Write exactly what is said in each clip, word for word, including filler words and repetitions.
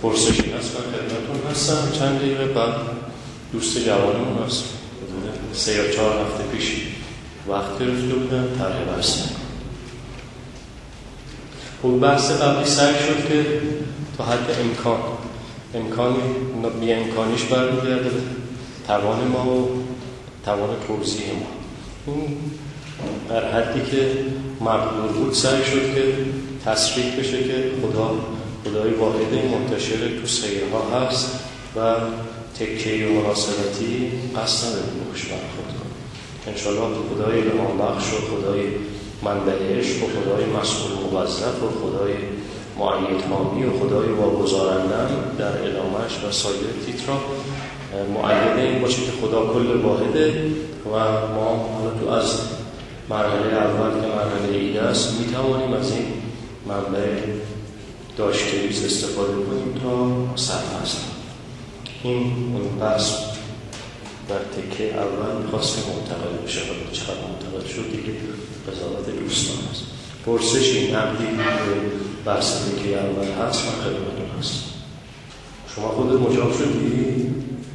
پرسشی هست من خدمتتون هستم. چند دقیقه بعد دوست جوانمون هست سه یا چهار هفته پیش وقت گرفته بودن طرح بحث. اون بحث قبلی سعی شد که تا حد امکان امکانی بی امکانیش برمیگرده توان ما و توان توضیح ما. این در حدی که مقدور بود سعی شد که تصریح بشه که خدا خدای واحد منتشر تو سیره ها هست و تکیه و مناسبتی قصد نداره بهش برخورد کنه. انشاءالله خدای الهام بخش و خدای منبع عشق و خدای مسئول موظف و خدای معید حامی و خدای واگذارنده در ادامهش و سایر تیترا معید این باشه که خدا کل واحده و ما تو از مرحله اول که مرحله ایده است می توانیم از این منبع داشته‌ریز استفاده کنیم تا صرف هستیم. این اون بحث در تکه اول می‌خواست که منتقل بشه و چقدر منتقل شد دیگه قضاوت دوستان است. پرسشی نقدی به بحث تکه اول هست من خدمتتون هست. شما خودت مجاب شدی؟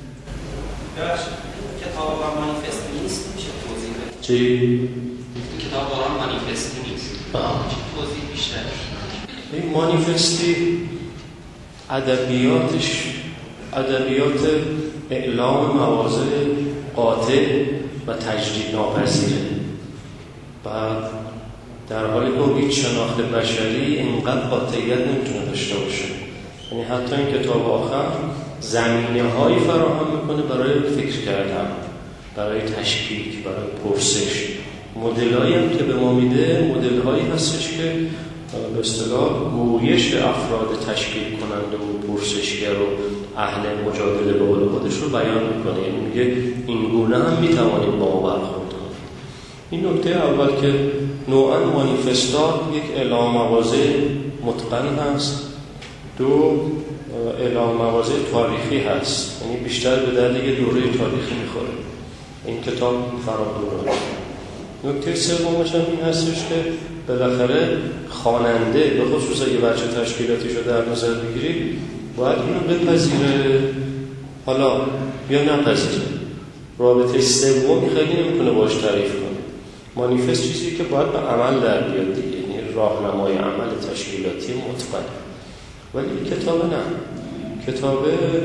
کتاب واقعا مانیفست نیست میشه توضیح بده؟ چی؟ کتاب واقعا مانیفست نیست میشه توضیح بیشتر؟ این مانیفستی ادبیاتش ادبیات اعلام مواضع قاطع و تجدید ناپذیره و در حالی که هیچ شناخت بشری اینقدر قاطعیت نمیتونه داشته باشه. یعنی حتی این کتاب آخر زمینه هایی فراهم میکنه برای فکر کردن، برای تشکیک، برای پرسش. مدل هایی هم که به ما میده مدل هایی هستش که به اصطلاح گویش افراد تشکیل کننده و پرسشگر و اهل مجادله به قول خودش رو بیان میکنه. یعنی میگه این گونه هم میتوانیم با ما برخورد کنیم. این نکته اول که نوعا مانیفستات یک اعلام مواضع متقن هست. دو اعلام مواضع تاریخی هست، یعنی بیشتر به درد یه دوره تاریخی میخوره. این کتاب فرادوره. نکته سومش هم این هستش که بالاخره خواننده به خصوص اگه بچه تشکیلاتیش رو در نظر بگیرید باید اینو بپذیره حالا یا نپذیره. رابطه سومی خیلی نمیتونه باش تعریف کنه. مانیفست چیزی که باید به عمل در بیاد دیگه، یعنی راهنمای عمل تشکیلاتی مطلق. ولی کتاب نه، کتاب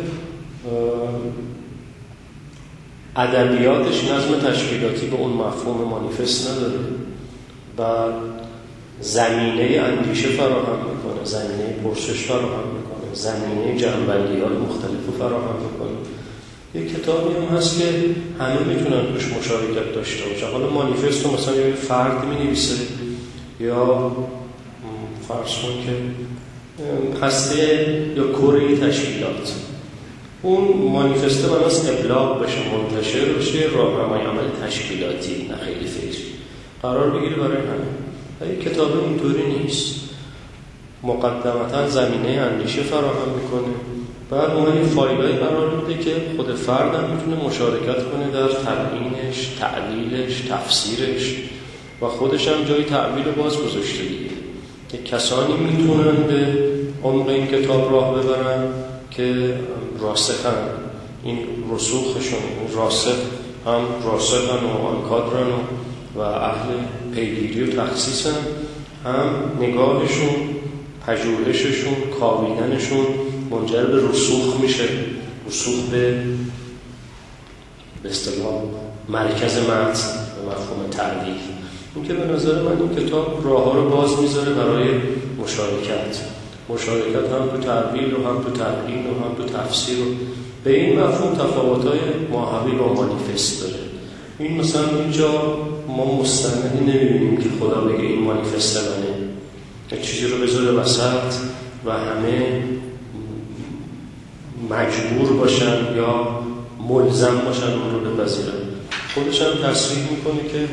ادبیاتش نظم تشکیلاتی به اون مفهوم مانیفست نداره و زمینه اندیشه فراهم میکنه، زمینه پرسش فراهم میکنه، زمینه جنبندی‌های مختلف فراهم میکنه. یک کتابی هم هست که همه میتونن توش مشارکت داشته باشن. حالا مانیفست رو مثلا یه فرد مینویسه یا فرض کن که هسته یا کره تشکیلات، اون مانیفسته بناس ابلاغ بشه، منتشر بشه، راهنمای عمل تشکیلاتی نه خیلی فکری قرار بگیره برای همه. ولی کتاب اینطوری نیست. مقدمتا زمینه اندیشه فراهم میکنه، بعد اون فایلای قرار میده که خود فرد هم میتونه مشارکت کنه در تبیینش، تعلیلش، تفسیرش و خودش هم جای تعبیر باز گذاشته دیگه. که کسانی میتونن به عمق این کتاب راه ببرن که راسخن، این رسوخشون راسخ هم راسخن و آنکادرن و اهل پیگیری و تخصیصن، هم نگاهشون، پژوهششون، کاویدنشون منجر به رسوخ میشه، رسوخ به به اصطلاح مرکز متن به مفهوم تعلیل. این که به نظر من این کتاب راه ها رو باز میذاره برای مشارکت مشارکت هم تو تعبیر و هم تو تبیین و هم تو تفسیر و به این مفهوم تفاوت‌های ماهوی با مانیفست داره. این مثلا اینجا ما مستندی نمی‌بینیم که خدا بگه این مانیفست منه، یک چیزی رو بذاره وسط و همه مجبور باشن یا ملزم باشن اون رو بپذیرن. خودش هم تصریح میکنه که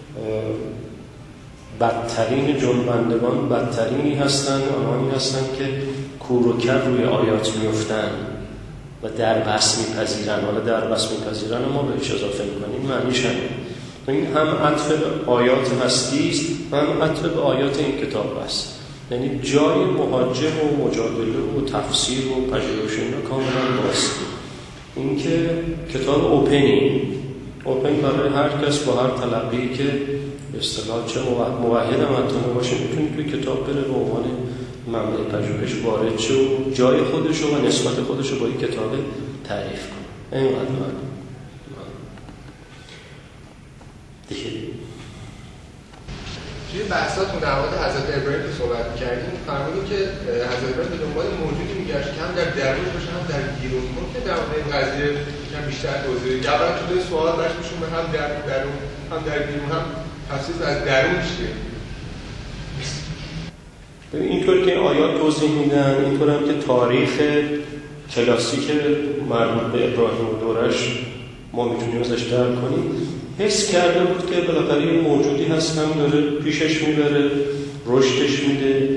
بدترین جنبندگان بدترینی هستن، آنهایی هستن که کور و کر روی آیات میفتن و در بس میپذیرن. حالا در بس میپذیرن ما بهش اضافه میکنیم معنیش همین. این هم عطف آیات هستی است و هم عطف به آیات این کتاب است. یعنی جای محاجم و مجادله و تفسیر و پژوهش اینا کاملا باسته. این که کتاب اوپنی اوپن برای هر کس با هر تلقی که به اصطلاح چه موحد هم حتی باشه میتونه توی کتاب بره به عنوان منبع پژوهش وارد شه و جای خودش و نسبت خودش رو با این کتاب تعریف کنه. اینقدر من دیگه توی بحثاتون در مورد حضرت ابراهیم که صحبت می‌کردیم فرمودید که حضرت ابراهیم به دنبال موجودی می‌گشت که هم در درون باشه هم در بیرون. ممکن در مورد این قضیه یکم بیشتر توضیح بدید؟ اولا تو سوال برش میشون به هم در درون هم در بیرون هم تفسیر از درون چیه؟ اینطور که آیات توضیح میدن، اینطور هم که تاریخ کلاسیک مربوط به ابراهیم و دورش ما میتونیم ازش درک کنیم. حس کرده بود که بالاخره یه موجودی هست هم داره پیشش میبره، رشدش میده،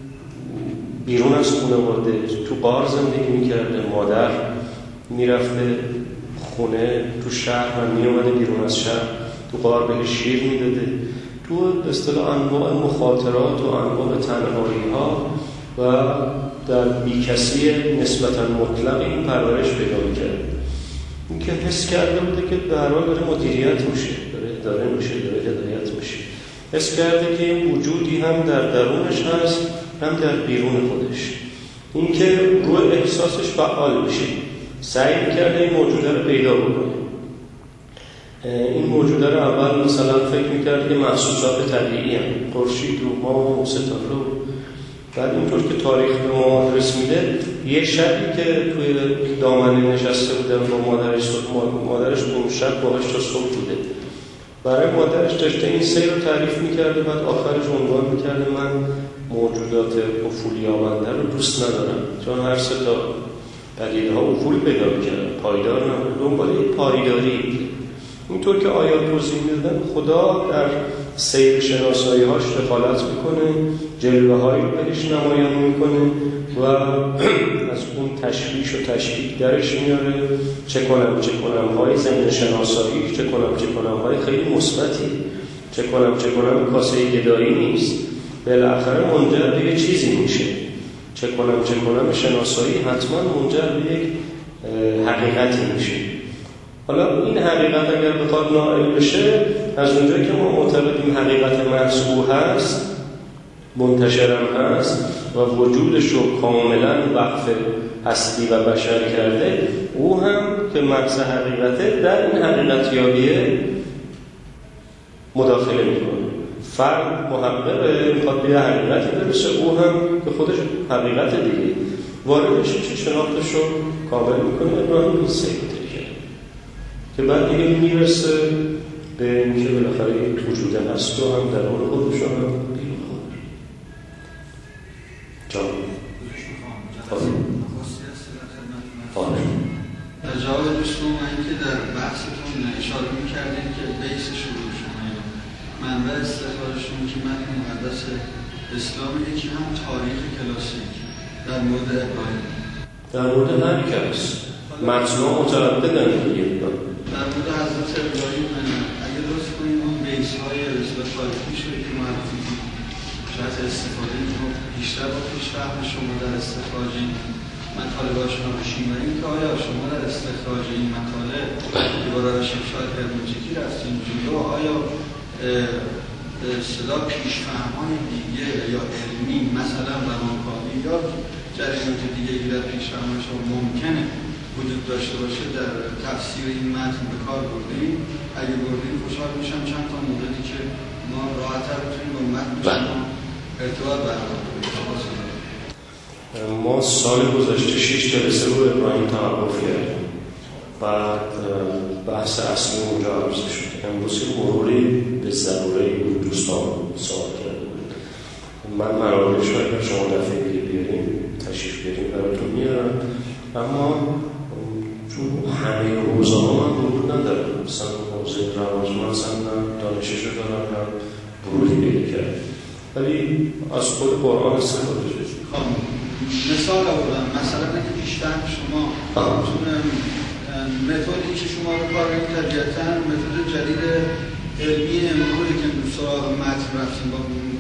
بیرون از خانواده تو غار زندگی میکرده، مادر میرفته خونه تو شهر و میومده بیرون از شهر، تو غار بهش شیر میداده، تو اصطلاح انواع مخاطرات و انواع تنهایی ها و در بیکسی نسبتا مطلق این پرورش پیدا میکرد. این که حس کرده بوده که در حال داره مدیریت میشه، داره اداره میشه، داره هدایت میشه. حس کرده که این وجودی هم در درونش هست هم در بیرون خودش. این که روی احساسش فعال میشه، سعی میکرده این موجوده رو پیدا بکنه. این موجوده رو اول مثلا فکر میکرده که محسوسات طبیعی هم، خورشید و ماه و ستاره و بعد اینطور که تاریخ به ما آدرس میده یه شبی که توی دامنه نشسته بودن با مادرش مادرش اون شب باهاش تا صبح بوده، برای مادرش داشته این سیر رو تعریف میکرده، بعد آخرش عنوان میکرده من موجودات افولی آمنده رو دوست ندارم، چون هر سه تا پدیده ها افول پیدا میکردن، پایدار نبود، دنبال پایداری. اینطور که آیات توضیح میدن خدا در سیر شناسایی هاش دخالت میکنه، جلوه هایی رو بهش نمایان میکنه و از اون تشویش و تشکیک درش میاره. چه کنم چه کنم های ضمن شناسایی، چه کنم چه کنم های خیلی مثبتی، چه کنم چه کنم کاسه گدایی نیست، بالاخره منجر به یه چیزی میشه. چه کنم چه کنم شناسایی حتما منجر به یک حقیقتی میشه. حالا این حقیقت اگر بخواد نائل بشه، از اونجایی که ما معتقدیم حقیقت محسوب هست، منتشرم هست و وجودش رو کاملا وقف هستی و بشر کرده، او هم که مغز حقیقته در این حقیقتیابیه مداخله میکنه. فرد محققه، میخواد به حقیقتی برسه، او هم که خودش حقیقت دیگه واردش چه شناختش رو کامل میکنه. ابراهیم این سیده که بعد دیگه میرسه به اینکه بالاخره یک وجود هست و هم در اون خودش هم بیرون خودش. جان آره در جواب دوستون من که در بحثتون اشاره میکردین که بیس شروع شما منبع استخراجشون که من مقدس اسلام یکی هم تاریخ کلاسیک در مورد ابراهیم، در مورد هر کس متنها متعددن دیگه. در مورد حضرت ابراهیم اگه درست کنیم اون بیس های رسول تاریخی شده که معرفی کنیم شاید استفاده رو بیشتر با پیش فهم شما در استخراج این مطالب آشنا بشیم و این که آیا شما در استخراج این مطالب که با روش شاید هرمونتیکی رفتیم جلو، آیا صدا پیش فهم‌های دیگه یا علمی مثلا روانکاوی یا جریانات دیگه که در پیش فهم شما ممکنه وجود داشته باشه در تفسیر این متن به کار بردیم؟ اگه بردیم خوشحال میشم چند تا موردی که ما راحت‌تر بتونیم با متن شما ارتباط برقرار کنیم. ما سال گذشته شش جلسه رو ابراهیم توقف کردیم، بعد بحث اصلی اونجا عرض شد. امروز مروری به ضروره دوستان سوال کرده بود. من مراحلش رو اگر شما دفعه دیگه بیاریم تشریف بیاریم براتون میارم، اما چون همه حوزه ها من برود ندارم، مثلا حوزه روانشناس هم دانشش رو دارم هم برودی پیدا کرد، ولی از خود قرآن استفاده شد. مثال آوردم، مثلا اگه بیشتر شما چون متدی که شما رو کار کنید طبیعتاً متد جدید علمی امروزی که سراغ متن رفتیم با متد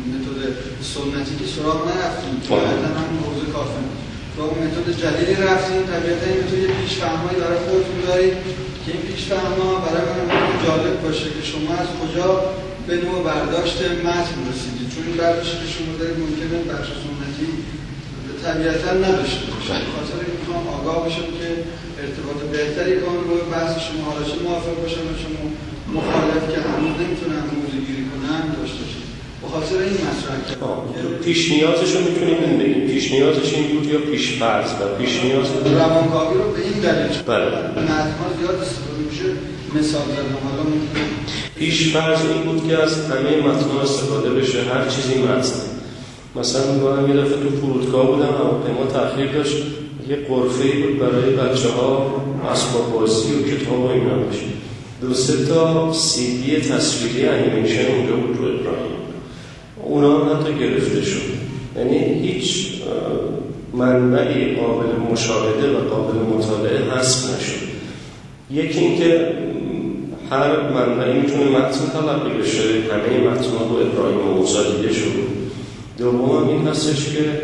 سنتی که سراغ نرفتیم، طبیعتا همون حوزه کافی با اون متد جدیدی رفتیم. طبیعتا این متد پیش‌فهمایی برای خودتون دارید که این پیش‌فهم‌ها برای من خیلی جالب باشه که شما از کجا به نوع برداشت متن رسیدید، چون این برداشتی که شما دارید ممکنه بخش سنتی طبیعتا نداشته باشه. به خاطر این میخوام آگاه بشم که ارتباط بهتری کنم روی بحث شما، حالا چه موافق باشم و شما مخالف که هنوز نمیتونم موضوع گیری کنم داشته باشم. به خاطر این مطرح کردم پیش نیازش رو میتونیم این بگیم، پیش نیازش این بود یا پیش فرض و پیش نیاز روانکاوی رو به این دلیل بله متن‌ها زیاد استفاده میشه. مثال زدم حالا ممکن پیش فرض این بود که از همه متن‌ها استفاده بشه، هر چیزی متن. مثلا میگم یه دفعه تو فرودگاه بودم، هواپیما تأخیر داشت، یه غرفه‌ای بود برای بچه‌ها اسباب بازی و کتاب و اینا باشه. دو سه تا سی دی تصویری انیمیشن اونجا بود رو ابراهیم، اونا هم حتی گرفته شد. یعنی هیچ منبعی قابل مشاهده و قابل مطالعه حذف نشد. یکی این که هر منبعی میتونه متن تلقی بشه، همه متن‌ها رو ابراهیم و موسی دیده شد. دوم این هستش که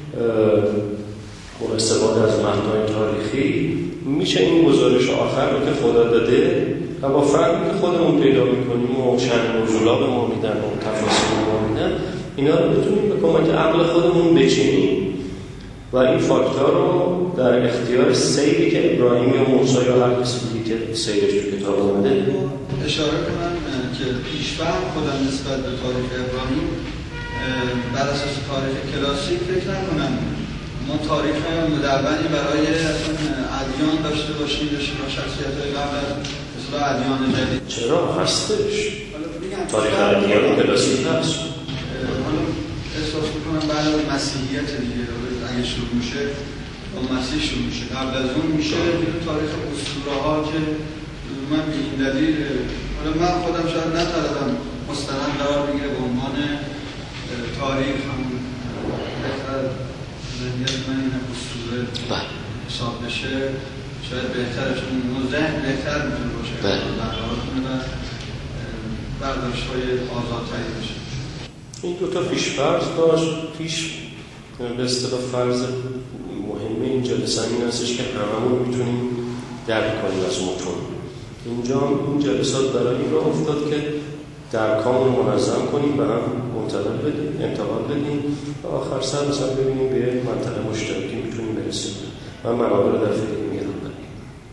با استفاده از متن‌های تاریخی میشه این گزارش آخر رو که خدا داده و با فهمی که خودمون پیدا میکنیم و چند موضوعا به ما میدن و تفاصیل ما میدن، اینا رو بتونیم به کمک عقل خودمون بچینیم و این فاکتور رو در اختیار سیری که ابراهیم یا موسی یا هر کسی دیگه که سیرش تو کتاب اومده اشاره کنم که پیش‌فهم خودم نسبت به تاریخ ابراهیم بر اساس تاریخ کلاسیک فکر نکنم ما تاریخ مدونی برای اصلا ادیان داشته باشیم داشته با شخصیت‌های قبل از اصلاح ادیان جدید. چرا هستش؟ تاریخ ادیان کلاسیک هست. حالا احساس می‌کنم بعد از مسیحیت دیگه اگه شروع میشه با مسیح شروع میشه، قبل از اون میشه تاریخ اسطوره‌ها که من به این دلیل حالا من خودم شاید نتونم مستند قرار بگیره به عنوان تاریخ هم بهتر ذهنیت من این اسطوره حساب بشه شاید بهتره، چون اون ذهن بهتر میتونه باشه برقرار کنه و برداشت‌های آزادتری بشه. این دوتا پیش فرض داشت. پیش به اصطلاح فرض مهمه این جلسه این هستش که هممون میتونیم درک کنیم از متون. اینجا این جلسات برای این راه افتاد که درکامون منظم کنیم و هم منتقل بدیم، انتقال بدیم و آخر سر مثلا ببینیم به منطقه مشترکی میتونیم برسیم و منابع رو در فکر میگیرم بدیم.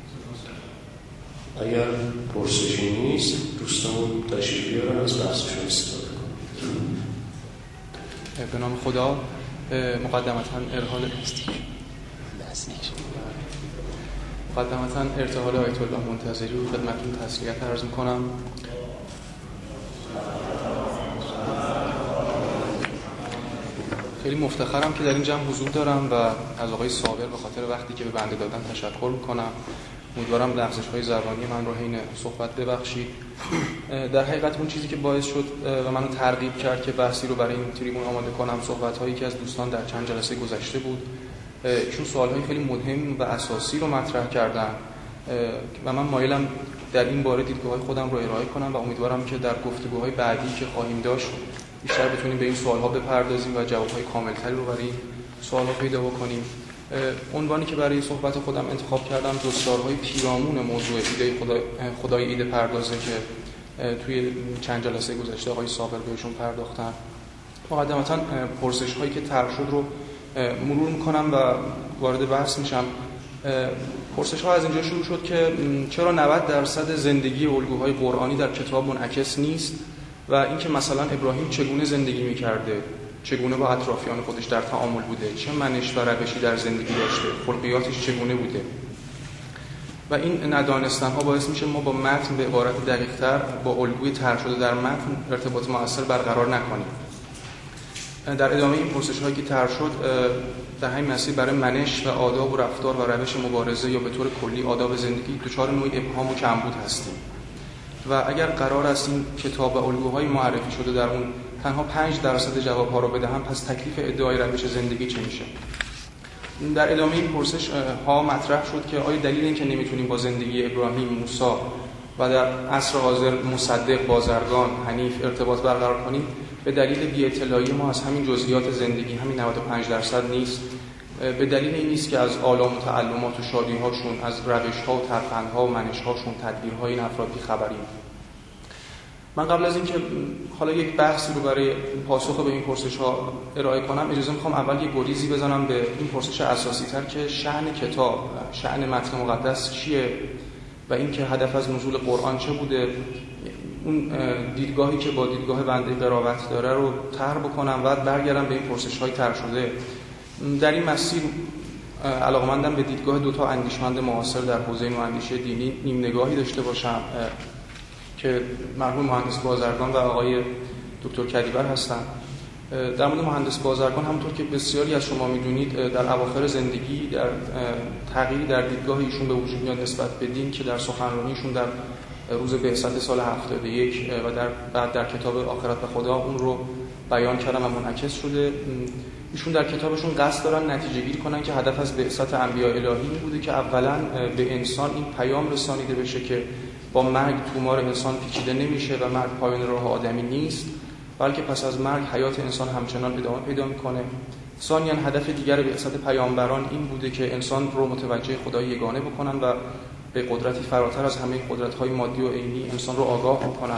اگر پرسشی نیست دوستمون تشریف بیارن از بحثشون استفاده کنیم. به نام خدا مقدمتاً ارحال مقدمتاً ارتحال آیت الله منتظری رو خدمتتون تسلیت عرض می‌کنم. خیلی مفتخرم که در این جمع حضور دارم و از آقای صابر به خاطر وقتی که به بنده دادن تشکر می‌کنم. امیدوارم لغزش‌های زبانی من رو حین صحبت ببخشید. در حقیقت اون چیزی که باعث شد و منو ترغیب کرد که بحثی رو برای این تریبون آماده کنم صحبت‌هایی که از دوستان در چند جلسه گذشته بود. ایشون سوال‌های خیلی مهم و اساسی رو مطرح کردن و من مایلم در این باره دیدگاه‌های خودم رو ارائه کنم و امیدوارم که در گفتگوهای بعدی که خواهیم داشت بیشتر بتونیم به این سوال‌ها بپردازیم و جواب‌های کامل‌تری رو برای این سوال‌ها پیدا بکنیم. عنوانی که برای صحبت خودم انتخاب کردم جستارهای پیرامون موضوع ایده خدا خدای ایده پردازه که توی چند جلسه گذشته آقای صابر بهشون پرداختن. مقدمتاً پرسش‌هایی که طرح شد رو مرور می‌کنم و وارد بحث میشم. پرسش‌ها از اینجا شروع شد که چرا نود درصد زندگی الگوهای قرآنی در کتاب منعکس نیست و اینکه مثلا ابراهیم چگونه زندگی می‌کرده، چگونه با اطرافیان خودش در تعامل بوده، چه منش و روشی در زندگی داشته، خلقیاتش چگونه بوده و این ندانستن‌ها باعث میشه ما با متن به عبارت دقیق‌تر با الگوی طرح شده در متن ارتباط مؤثر برقرار نکنیم. در ادامه این پرسش‌هایی که طرح شد در همین مسیر برای منش و آداب و رفتار و روش مبارزه یا به طور کلی آداب زندگی دچار نوعی ابهام و کمبود هستیم و اگر قرار است این کتاب و الگوهای معرفی شده در اون تنها پنج درصد جواب‌ها رو بدهم پس تکلیف ادعای روش زندگی چه میشه؟ در ادامه این پرسش ها مطرح شد که آیا دلیل این که نمیتونیم با زندگی ابراهیم، موسی و در عصر حاضر مصدق، بازرگان، حنیف ارتباط برقرار کنیم به دلیل بی‌اطلاعی ما از همین جزئیات زندگی، همین نود و پنج درصد نیست. به دلیل این نیست که از آلام و تعلمات و شادی‌هاشون، از روش‌ها و ترفندها و منش‌هاشون، تدبیرهای این افراد خبریم. من قبل از اینکه حالا یک بحثی رو برای پاسخ به این پرسش‌ها ارائه کنم، اجازه می‌خوام اول یک گریزی بزنم به این پرسش اساسی‌تر که شأن کتاب، شأن متن مقدس چیه و اینکه هدف از نزول قرآن چه بوده. اون دیدگاهی که با دیدگاه بنده قرابت داره رو طرح بکنم و برگردم به این پرسش‌های طرح شده. در این مسیر علاقه‌مندم به دیدگاه دو تا اندیشمند معاصر در حوزه نواندیشی دینی نیم نگاهی داشته باشم که مرحوم مهندس بازرگان و آقای دکتر کدیور هستند. در مورد مهندس بازرگان همونطور که بسیاری از شما می‌دونید در اواخر زندگی در تغییری در دیدگاه ایشون به وجود میاد نسبت به دین که در سخنرانیشون در روز بعثت سال هفتاد و یک و در بعد در کتاب آخرت و خدا اون رو بیان کردن و منعکس شده. ایشون در کتابشون قصد دارن نتیجه گیری کنن که هدف از بعثت انبیاء الهی این بوده که اولا به انسان این پیام رسانیده بشه که با مرگ تومار انسان پیچیده نمیشه و مرگ پایان راه آدمی نیست، بلکه پس از مرگ حیات انسان همچنان ادامه پیدا میکنه. ثانیاً هدف دیگر بعثت پیامبران این بوده که انسان رو متوجه خدای یگانه بکنن و به قدرتی فراتر از همه قدرت‌های مادی و عینی انسان رو آگاه بکنن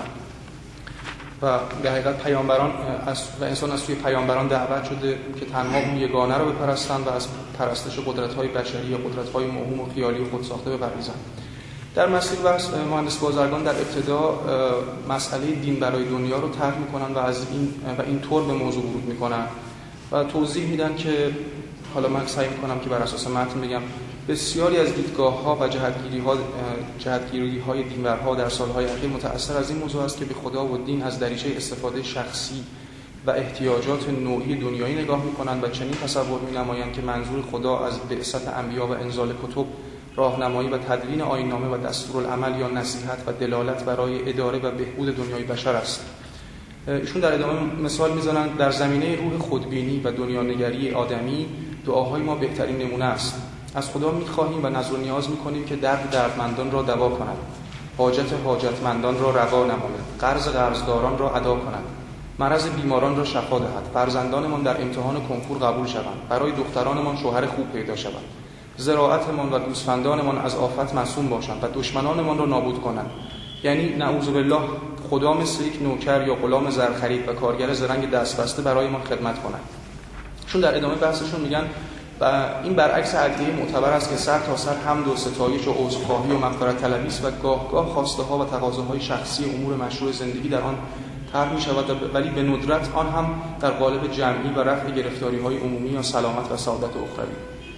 و به حقیقت پیامبران از و انسان از سوی پیامبران دعوت شده که تنها اون یگانه رو بپرستن و از پرستش قدرت‌های بشری یا قدرت‌های موهوم و خیالی و خودساخته بپرهیزن. در مسیر بحث مهندس بازرگان در ابتدا مسئله دین برای دنیا رو طرح می‌کنن و از این و اینطور به موضوع ورود می‌کنن و توضیح میدن که حالا من سعی می‌کنم که بر اساس متن بگم بسیاری از دیدگاه‌ها و جهتگیری‌ها جهتگیری‌های دینورها در سال‌های اخیر متأثر از این موضوع است که به خدا و دین از دریچه استفاده شخصی و احتیاجات نوعی دنیایی نگاه می‌کنند و چنین تصور می‌نمایند که منظور خدا از بعثت انبیا و انزال کتب راهنمایی و تدوین آیین‌نامه و دستورالعمل یا نصیحت و دلالت برای اداره و بهبود دنیای بشر است. ایشون در ادامه مثال می‌زنند در زمینه روح خودبینی و دنیانگری آدمی دعاهای ما بهترین نمونه است. از خدا می‌خواهیم و نظر و نیاز می‌کنیم که درد دردمندان را دوا کند، حاجت حاجتمندان را روا نماید، قرض قرضداران را ادا کند، مرض بیماران را شفا دهد، فرزندانمان در امتحان کنکور قبول شوند، برای دخترانمان شوهر خوب پیدا شود، زراعتمان و گوسفندانمان از آفت معصوم باشند و دشمنانمان را نابود کنند. یعنی نعوذ بالله خدا مثل یک نوکر یا غلام زرخرید و کارگر زرنگ دستبسته برایمان خدمت کند. چون در ادامه بحثشون میگن و این برعکس ادعیه معتبر است که سر تا سر حمد و ستایش و عذرخواهی و مغفرت طلبی است و گاه گاه خواسته ها و تقاضاهای شخصی امور مشروع زندگی در آن طرح می شود، ولی به ندرت آن هم در قالب جمعی و رفع گرفتاری های عمومی یا سلامت و سعادت اخروی.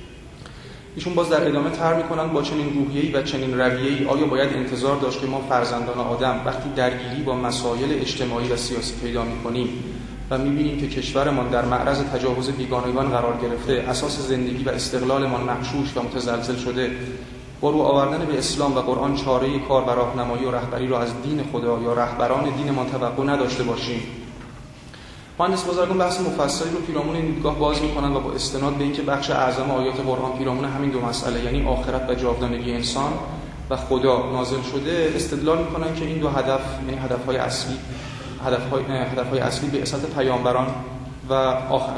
ایشون باز در ادامه طرح می‌کنند با چنین روحیه‌ای و چنین رویه‌ای آیا باید انتظار داشت که ما فرزندان آدم وقتی درگیری با مسائل اجتماعی و سیاسی پیدا می‌کنیم و می‌بینیم که کشورمان در معرض تجاوز بیگانگان قرار گرفته، اساس زندگی و استقلالمان مغشوش و متزلزل شده، با رو آوردن به اسلام و قرآن چاره‌ای کار و راهنمایی و رهبری را از دین خدا یا رهبران دینمان توقع نداشته باشیم؟ مهندس بازرگان بحث مفصلی رو پیرامون این دیدگاه باز می‌کنند و با استناد به اینکه بخش اعظم آیات قرآن پیرامون همین دو مسئله یعنی آخرت و جاودانگی انسان و خدا نازل شده استدلال می‌کنند که این دو هدف یعنی هدف‌های اصلی هدف‌های هدف‌های اصلی بعثت پیامبران و آخر...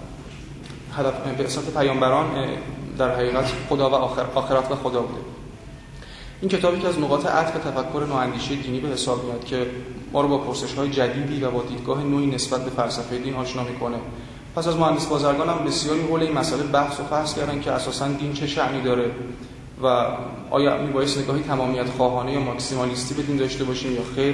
هدف بعثت پیامبران در حقیقت خدا و آخر... آخرت و خدا بوده. این کتابی که از نقاط عطف تفکر نواندیشی دینی به حساب میاد که ما رو با پرسش‌های جدیدی و با دیدگاه نوعی نسبت به فلسفه دین آشنا می‌کنه. پس از مهندس بازرگان هم بسیاری حول این مسئله بحث و فحص کردن که اساساً دین چه شأنی داره و آیا میبایست نگاهی تمامیت خواهانه یا ماکسیمالیستی به دین داشته باشیم یا خیر.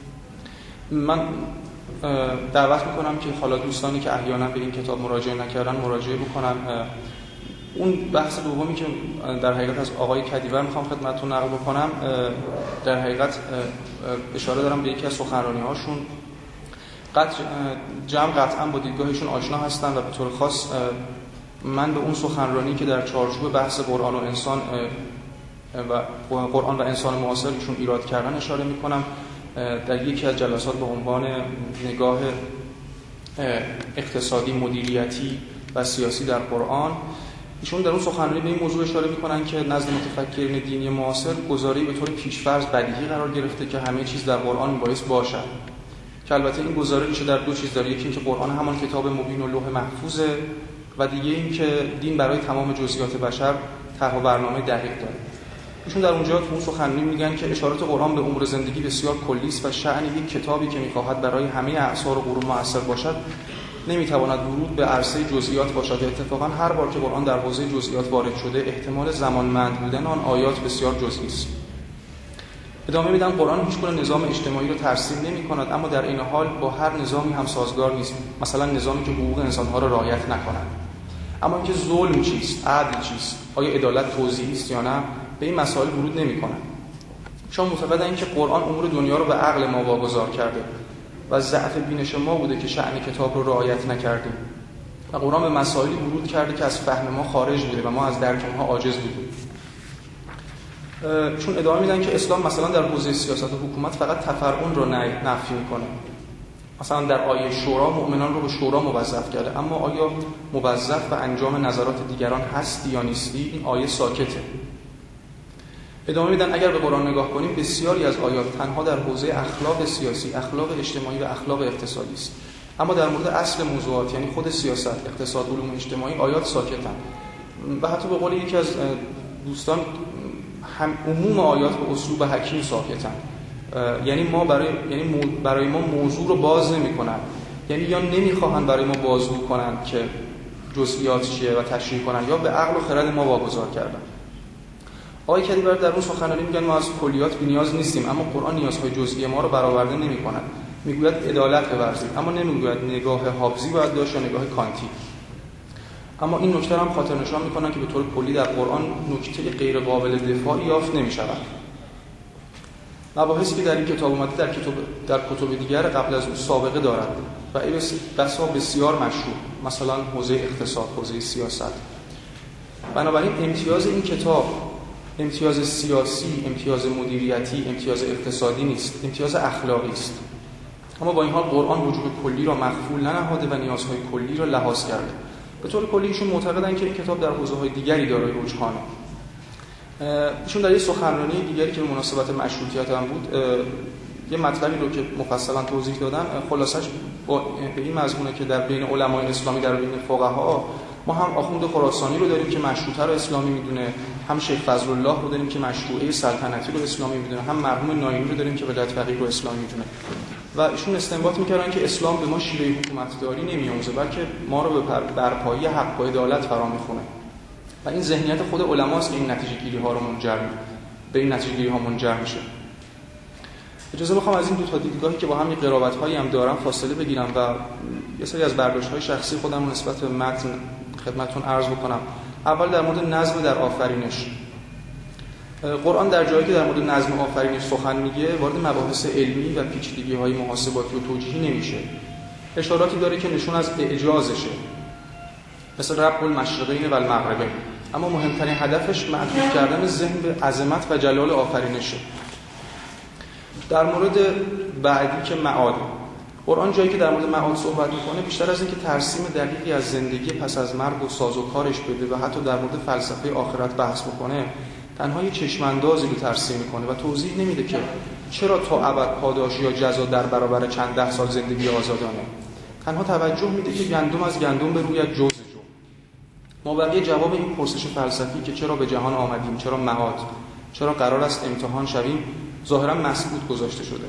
من دعوت می‌کنم که حالا دوستانی که احیانا به این کتاب مراجعه نکردن مراجعه بکنن. اون بحث دومی که در حقیقت از آقای کدیور میخوام خدمتتون نقل بکنم، در حقیقت اشاره دارم به یکی از سخنرانی‌هاشون. قطع جمع قطعا با دیدگاهشون آشنا هستن و به طور خاص من به اون سخنرانی که در چارچوب بحث قرآن و انسان و قرآن و انسان معاصر ایشون ایراد کردن اشاره میکنم. در یکی از جلسات به عنوان نگاه اقتصادی، مدیریتی و سیاسی در قرآن، ایشون در اون سخنرانی به این موضوع اشاره میکنن که نزد متفکرین دینی معاصر گزاره‌ای به طور پیش‌فرض بدیهی قرار گرفته که همه چیز در قرآن میبایست باشد، که البته این گزاره میشه در دو چیز داره. یکی اینکه قرآن همان کتاب مبین و لوح محفوظه و دیگه اینکه دین برای تمام جزئیات بشر طرح و برنامه دقیق داره. ایشون در اونجا تو سخنرانی میگن که اشارات قرآن به امور زندگی بسیار کلی است و شأن یک کتابی که میخواهد برای همه اعصار و قرون مؤثر باشد نمیتواند ورود به عرصه جزئیات باشد. اتفاقا هر بار که قرآن در حوزه جزئیات وارد شده احتمال زمانمند بودن آن آیات بسیار جزئی است. ادامه میدم قرآن هیچگونه نظام اجتماعی رو ترسیم نمی‌کند، اما در این حال با هر نظامی هم سازگار نیست. مثلا نظامی که حقوق انسان‌ها را رعایت نکند. اما اینکه ظلم چیست، عدل چیست، آیا عدالت توزیعی است یا نه، به این مسائل ورود نمی‌کند. چون معتقدند که قرآن امور دنیا رو به عقل ما واگذار کرده و ضعف بینش ما بوده که شأن کتاب رو رعایت نکردیم. و قرآن به مسائلی ورود کرده که از فهم ما خارج بوده و ما از درک اونها عاجز بودیم. چون ادعا میدن که اسلام مثلا در حوزه سیاست و حکومت فقط تفرعون رو نفی میکنه. مثلا در آیه شورا مؤمنان رو به شورا موظف کرده، اما آیا موظف به انجام نظرات دیگران هستی یا نیستی؟ این آیه ساکته. ادامه میدن اگر به قرآن نگاه کنیم بسیاری از آیات تنها در حوزه اخلاق سیاسی، اخلاق اجتماعی و اخلاق اقتصادی است، اما در مورد اصل موضوعات یعنی خود سیاست، اقتصاد، علوم اجتماعی آیات ساکتن. و حتی به قول یکی از دوستان هم عموم آیات به اسلوب حکیم ساکتن. یعنی ما برای یعنی برای ما موضوع رو باز نمی‌کنن، یعنی یا نمی‌خواهن برای ما بازگو کنن که جزئیات چیه و تشریح کنن، یا به عقل و خرد ما واگذار کردن. آقای کدیور در اون سخنرانی میگن ما از کلیات بی‌نیاز نیستیم، اما قرآن نیازهای جزئی ما رو برآورده نمی‌کند. میگوید عدالت بورزید، اما نمیگوید نگاه هابزی باید داشت یا نگاه کانتی. اما این نکته هم خاطر نشان میکنن که به طور کلی در قرآن نکته غیر قابل دفاعی یافت نمیشود. مباحثی که در این کتاب اومده در کتاب در کتب دیگر قبل از اون سابقه دارد و این بسا بسیار مشهور، مثلا حوزه اقتصاد، حوزه سیاست. بنابراین امتیاز این کتاب امتیاز سیاسی، امتیاز مدیریتی، امتیاز اقتصادی نیست، امتیاز اخلاقی است. اما با این حال قرآن وجود کلی را مخفول ننهاده و نیازهای کلی را لحاظ کرده. به طور کلی ایشون معتقدن که این کتاب در حوزه‌های دیگری دارای رجحانه. ایشون در یه سخنرانی دیگری که به مناسبت مشروطیت هم بود یه مطلبی رو که مفصلا توضیح دادن، خلاصش به این مضمونه که در بین علمای اسلامی، در بین فقها، ما هم آخوند خراسانی رو داریم که مشروطه رو اسلامی میدونه، هم شیخ فضل الله رو داریم که مشروعه سلطنتی رو اسلامی میدونه، هم مرحوم ناینی رو داریم که ولایت فقیه رو اسلامی میدونه. و ایشون استنباط میکردن که اسلام به ما شیوه حکومتداری نمیآموزه، بلکه ما رو به برپایی حق و عدالت فرا میخونه. و این ذهنیت خود علماست که این نتیجه گیری ها رو منجر به این نتیجه گیری ها منجر میشه. اجازه بخوام از این دو تا دیدگاهی که با هم قرابت هایی هم دارن فاصله بگیرم و یه سری از برداشت های شخصی خودم نسبت به متن خدمتتون عرض بکنم. اول در مورد نظم در آفرینش. قرآن در جایی که در مورد نظم آفرینش سخن میگه وارد مباحث علمی و پیچیدگی‌های محاسباتی و توجیهی نمیشه. اشاراتی داره که نشون از اعجازشه، مثل رب المشرقین و المغربین، اما مهمترین هدفش معطوف کردن ذهن به عظمت و جلال آفرینشه. در مورد بعدی که معاد، قرآن جایی که در مورد معاد صحبت میکنه بیشتر از اینکه ترسیم دقیقی از زندگی پس از مرگ و سازوکارش بده و حتی در مورد فلسفه آخرت بحث بکنه، تنها یه چشماندازی رو ترسیم میکنه و توضیح نمیده که چرا تا ابد پاداش یا جزا در برابر چند ده سال زندگی آزادانه. تنها توجه میده که گندم از گندم بروید جوز جو. ما بقیه جواب این پرسش فلسفی که چرا به جهان آمدیم، چرا معاد، چرا قرار است امتحان شویم، ظاهرا مسکوت گذاشته شده.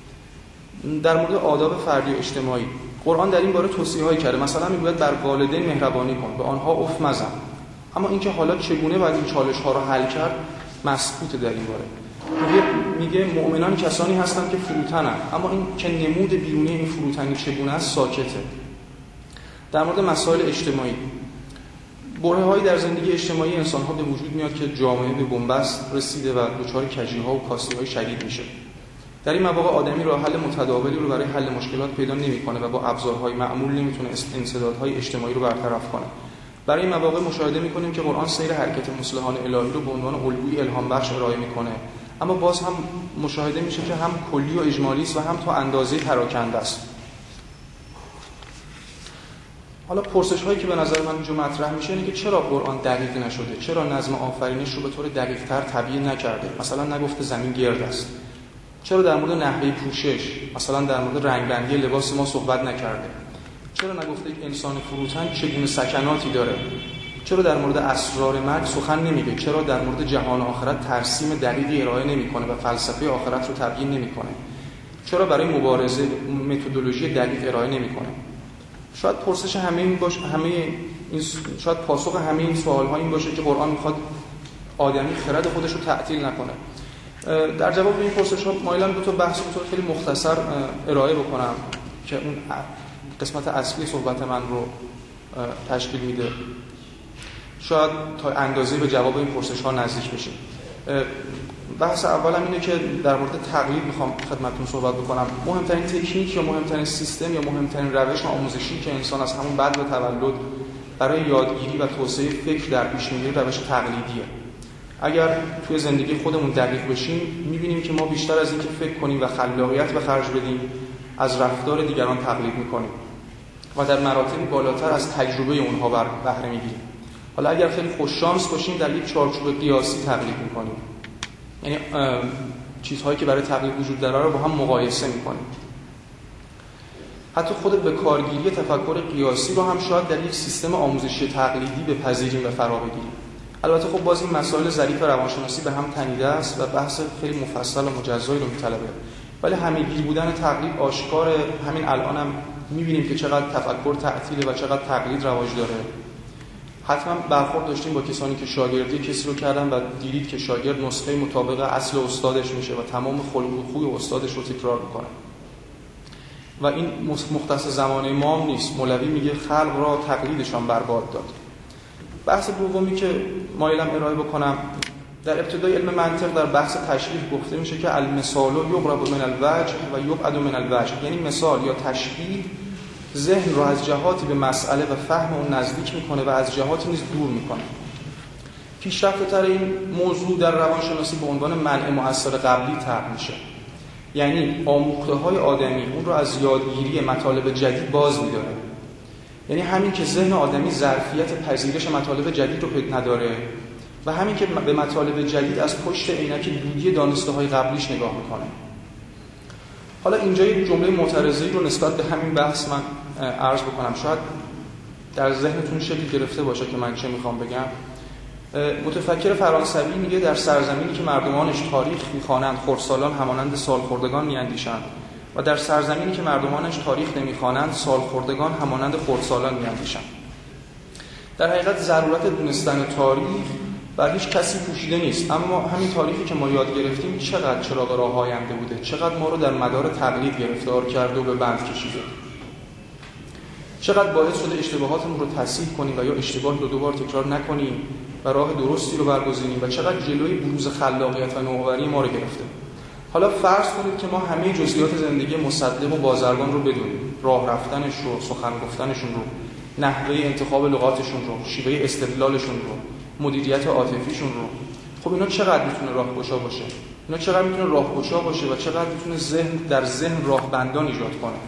در مورد آداب فردی و اجتماعی قرآن در این باره توصیه‌هایی کرده. مثلا میگوید بر والدین مهربانی کن، به آنها اف مزن. اما اینکه حالا چگونه باید این چالش‌ها رو حل کرد مسکوت در این باره. میگه میگه مؤمنان کسانی هستند که فروتنند، اما این که نمود بیرونی این فروتنی چگونه است ساکته. در مورد مسائل اجتماعی، برهه‌هایی در زندگی اجتماعی انسان‌ها به وجود میاد که جامعه به بنبست رسیده و دچار کجی‌ها و کاستی‌های شدید میشه. در این مواقع آدمی راه حل متداولی رو برای حل مشکلات پیدا نمی‌کنه و با ابزارهای معمول نمی‌تونه انسدادهای اجتماعی رو برطرف کنه. برای این مواقع مشاهده می‌کنیم که قرآن سیر حرکت مصلحانه الهی رو به عنوان الگوی الهام بخش ارائه می‌کنه، اما باز هم مشاهده میشه که هم کلی و اجمالی است و هم تا اندازه پراکنده است. حالا پرسش هایی که به نظر من اینجا مطرح میشه اینه که چرا قرآن دقیق نشده؟ چرا نظم آفرینش رو به طور دقیق‌تر تعبیه نکرده؟ مثلا نگفته زمین گرد است. چرا در مورد نحوه پوشش، مثلا در مورد رنگبندی لباس ما صحبت نکرده؟ چرا نگفته یک انسان فروتن چگونه سکناتی داره؟ چرا در مورد اسرار مرگ سخن نمیگه؟ چرا در مورد جهان آخرت ترسیم دقیقی ارائه نمیکنه و فلسفه آخرت رو تبیین نمیکنه؟ چرا برای مبارزه متدولوژی دقیق ارائه نمیکنه؟ شاید پرسش همه این باشه، همه این شاید پاسخ همه این سوال‌ها این باشه که قرآن میخواد آدمی خرد خودش رو تعطیل نکنه. در جواب این پرسش‌ها مایلم دو تا بحث رو خیلی مختصر ارائه بکنم که اون قسمت اصلی صحبت من رو تشکیل میده. شاید تا اندازه به جواب این پرسش‌ها نزدیک بشیم. بحث اولم اینه که در مورد تقلید میخوام خدمتتون صحبت بکنم. مهمترین تکنیک یا مهمترین سیستم یا مهمترین روش آموزشی که انسان از همون بعد از تولد برای یادگیری و توسعه فکر در پیش میگیره روش تقلیدیه. اگر توی زندگی خودمون دقیق بشیم میبینیم که ما بیشتر از اینکه فکر کنیم و خلاقیت به خرج بدیم از رفتار دیگران تقلید میکنیم و در مراتب بالاتر از تجربه اونها بهره میگیریم. حالا اگر خیلی خوش شانس باشیم در یک چارچوب قیاسی تقلید میکنیم، یعنی چیزهایی که برای تقلید وجود داره رو با هم مقایسه میکنیم. حتی خود به کارگیری تفکر قیاسی رو هم شاید در یک سیستم آموزشی تقلیدی بپذیریم و فرا بگیریم. البته خب باز این مسائل ظریف روانشناسی به هم تنیده است و بحث خیلی مفصل و مجزایی رو میطلبه، ولی همه‌گیر بودن تقلید آشکار. همین الان هم میبینیم که چقدر تفکر تعطیله و چقدر تقلید رواج داره. حتما برخورد داشتیم با کسانی که شاگردی کسی رو کردن و دیدید که شاگرد نسخه مطابق اصل استادش میشه و تمام خلق و خوی استادش رو تکرار میکنه. و این مختص زمانه ما هم نیست. مولوی میگه خلق را تقلیدشان برباد داد. بحث دومی که مایلم ارائه بکنم، در ابتدای علم منطق در بحث تشریح گفته میشه که المثال یقرب من الوجه و یبعد من الوجه، یعنی مثال یا تشبیه ذهن رو از جهاتی به مسئله و فهم اون نزدیک میکنه و از جهاتی نیز دور میکنه. پیشرفته‌تر این موضوع در روانشناسی به عنوان منع مؤثر قبلی طرح میشه، یعنی آموخته‌های آدمی اون رو از یادگیری مطالب جدید باز می‌داره. یعنی همین که ذهن آدمی ظرفیت پذیرش مطالب جدید رو پیدا نداره و همین که به مطالب جدید از پشت عینک دودی دانسته‌های قبلیش نگاه میکنه. حالا اینجا یک جمله معترضه‌ای رو نسبت به همین بحث من عرض بکنم، شاید در ذهنتون شکل گرفته باشه که من چه میخوام بگم. متفکر فرانسوی میگه در سرزمینی که مردمانش تاریخ میخوانند خردسالان همانند سالخوردگان میاندیشند و در سرزمینی که مردمانش تاریخ نمیخوانند سالخوردگان همانند خردسالان میاندیشند. در حقیقت ضرورت دونستن تاریخ بر هیچ کسی پوشیده نیست، اما همین تاریخی که ما یاد گرفتیم چقدر چراغ راه آینده بوده، چقدر ما رو در مدار تقلید گرفتار کرده و به بند کشیده، چقدر باعث شده اشتباهاتمون رو تصحیح کنیم و یا اشتباهی رو دوبار تکرار نکنیم و راه درستی رو برگزینیم و چقدر جلوی بروز خلاقیت و نوآوری ما رو گرفته. حالا فرض کنید که ما همه جزئیات زندگی مصدق و بازرگان رو بدونیم، راه رفتنش رو، سخن گفتنشون رو، نحوه انتخاب لغاتشون رو، شیوه استدلالشون رو، مدیریت عاطفیشون رو. خب اینا چقدر میتونه راهگشا باشه؟ اینا چقدر میتونه راهگشا باشه و چقدر میتونه ذهن در ذهن راهبندان ایجاد کنه؟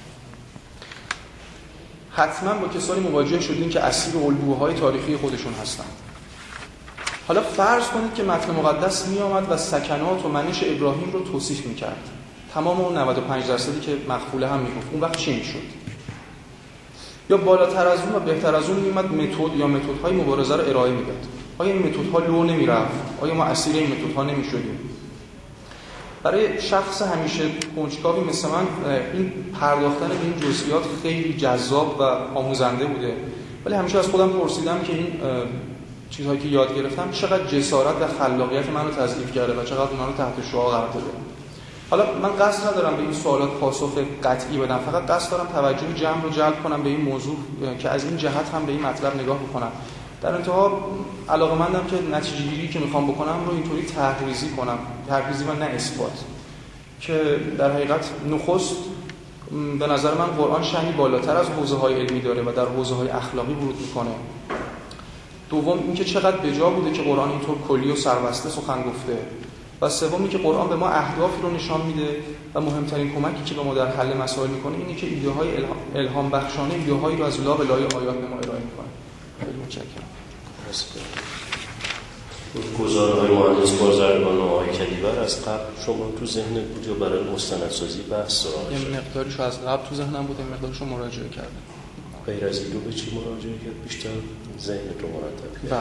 حتما با کسانی مواجه شدین که اسیر الگوهای تاریخی خودشون هستن. حالا فرض کنید که متن مقدس می آمد و سکنات و منش ابراهیم رو توصیف میکرد، تمام اون نود و پنج درصدی که مخفوله هم میگفت، اون وقت چی میشد؟ یا بالاتر از اون و بهتر از اون میومد متد یا متدهای مبارزه رو ارائه میداد. آیا این متدها لو نمیرفت؟ آیا ما اسیر این متدها نمیشدیم؟ برای شخص همیشه کنجکاوی مثل من این پرداختن به این جزئیات خیلی جذاب و آموزنده بوده، ولی همیشه از خودم پرسیدم که این چیزهایی که یاد گرفتم چقدر جسارت و خلاقیت منو تضعیف کرده و چقدر منو تحت شعاع قرار داده. حالا من قصد ندارم به این سوالات پاسخ قطعی بدم، فقط قصد دارم توجه جمع رو جلب کنم به این موضوع که از این جهت هم به این مطلب نگاه بکنم. در انتها علاقه‌مندم که نتیجه گیری که میخوام بکنم رو اینطوری تحریزی کنم، تحریزی و نه اثبات، که در حقیقت نخست به نظر من قرآن شأنی بالاتر از حوزه‌های علمی داره و در حوزه‌های اخلاقی ورود میکنه. دوم اینکه چقدر بجا بوده که قرآن اینطور کلی و سربسته سخن گفته، و سومی که قرآن به ما اهدافی رو نشان میده و مهمترین کمکی که به ما در حل مسائل میکنه اینه که ایده‌های الهام بخشانه ایده‌هایی رو از لا به لای آیات به ما ارائه میکنه. خیلی متشکرم. گزارهای مهندس بازرگان و آقای کدیور از قبل شما تو ذهنت بود یا برای مستندسازی بحث سراغ شد؟ یه مقداریشو از قبل تو ذهنم بود، یه مقداریشو مراجعه کردم. غیر از این رو به چی مراجعه کرد؟ بیشتر ذهنت رو مرتب کرد؟ بله.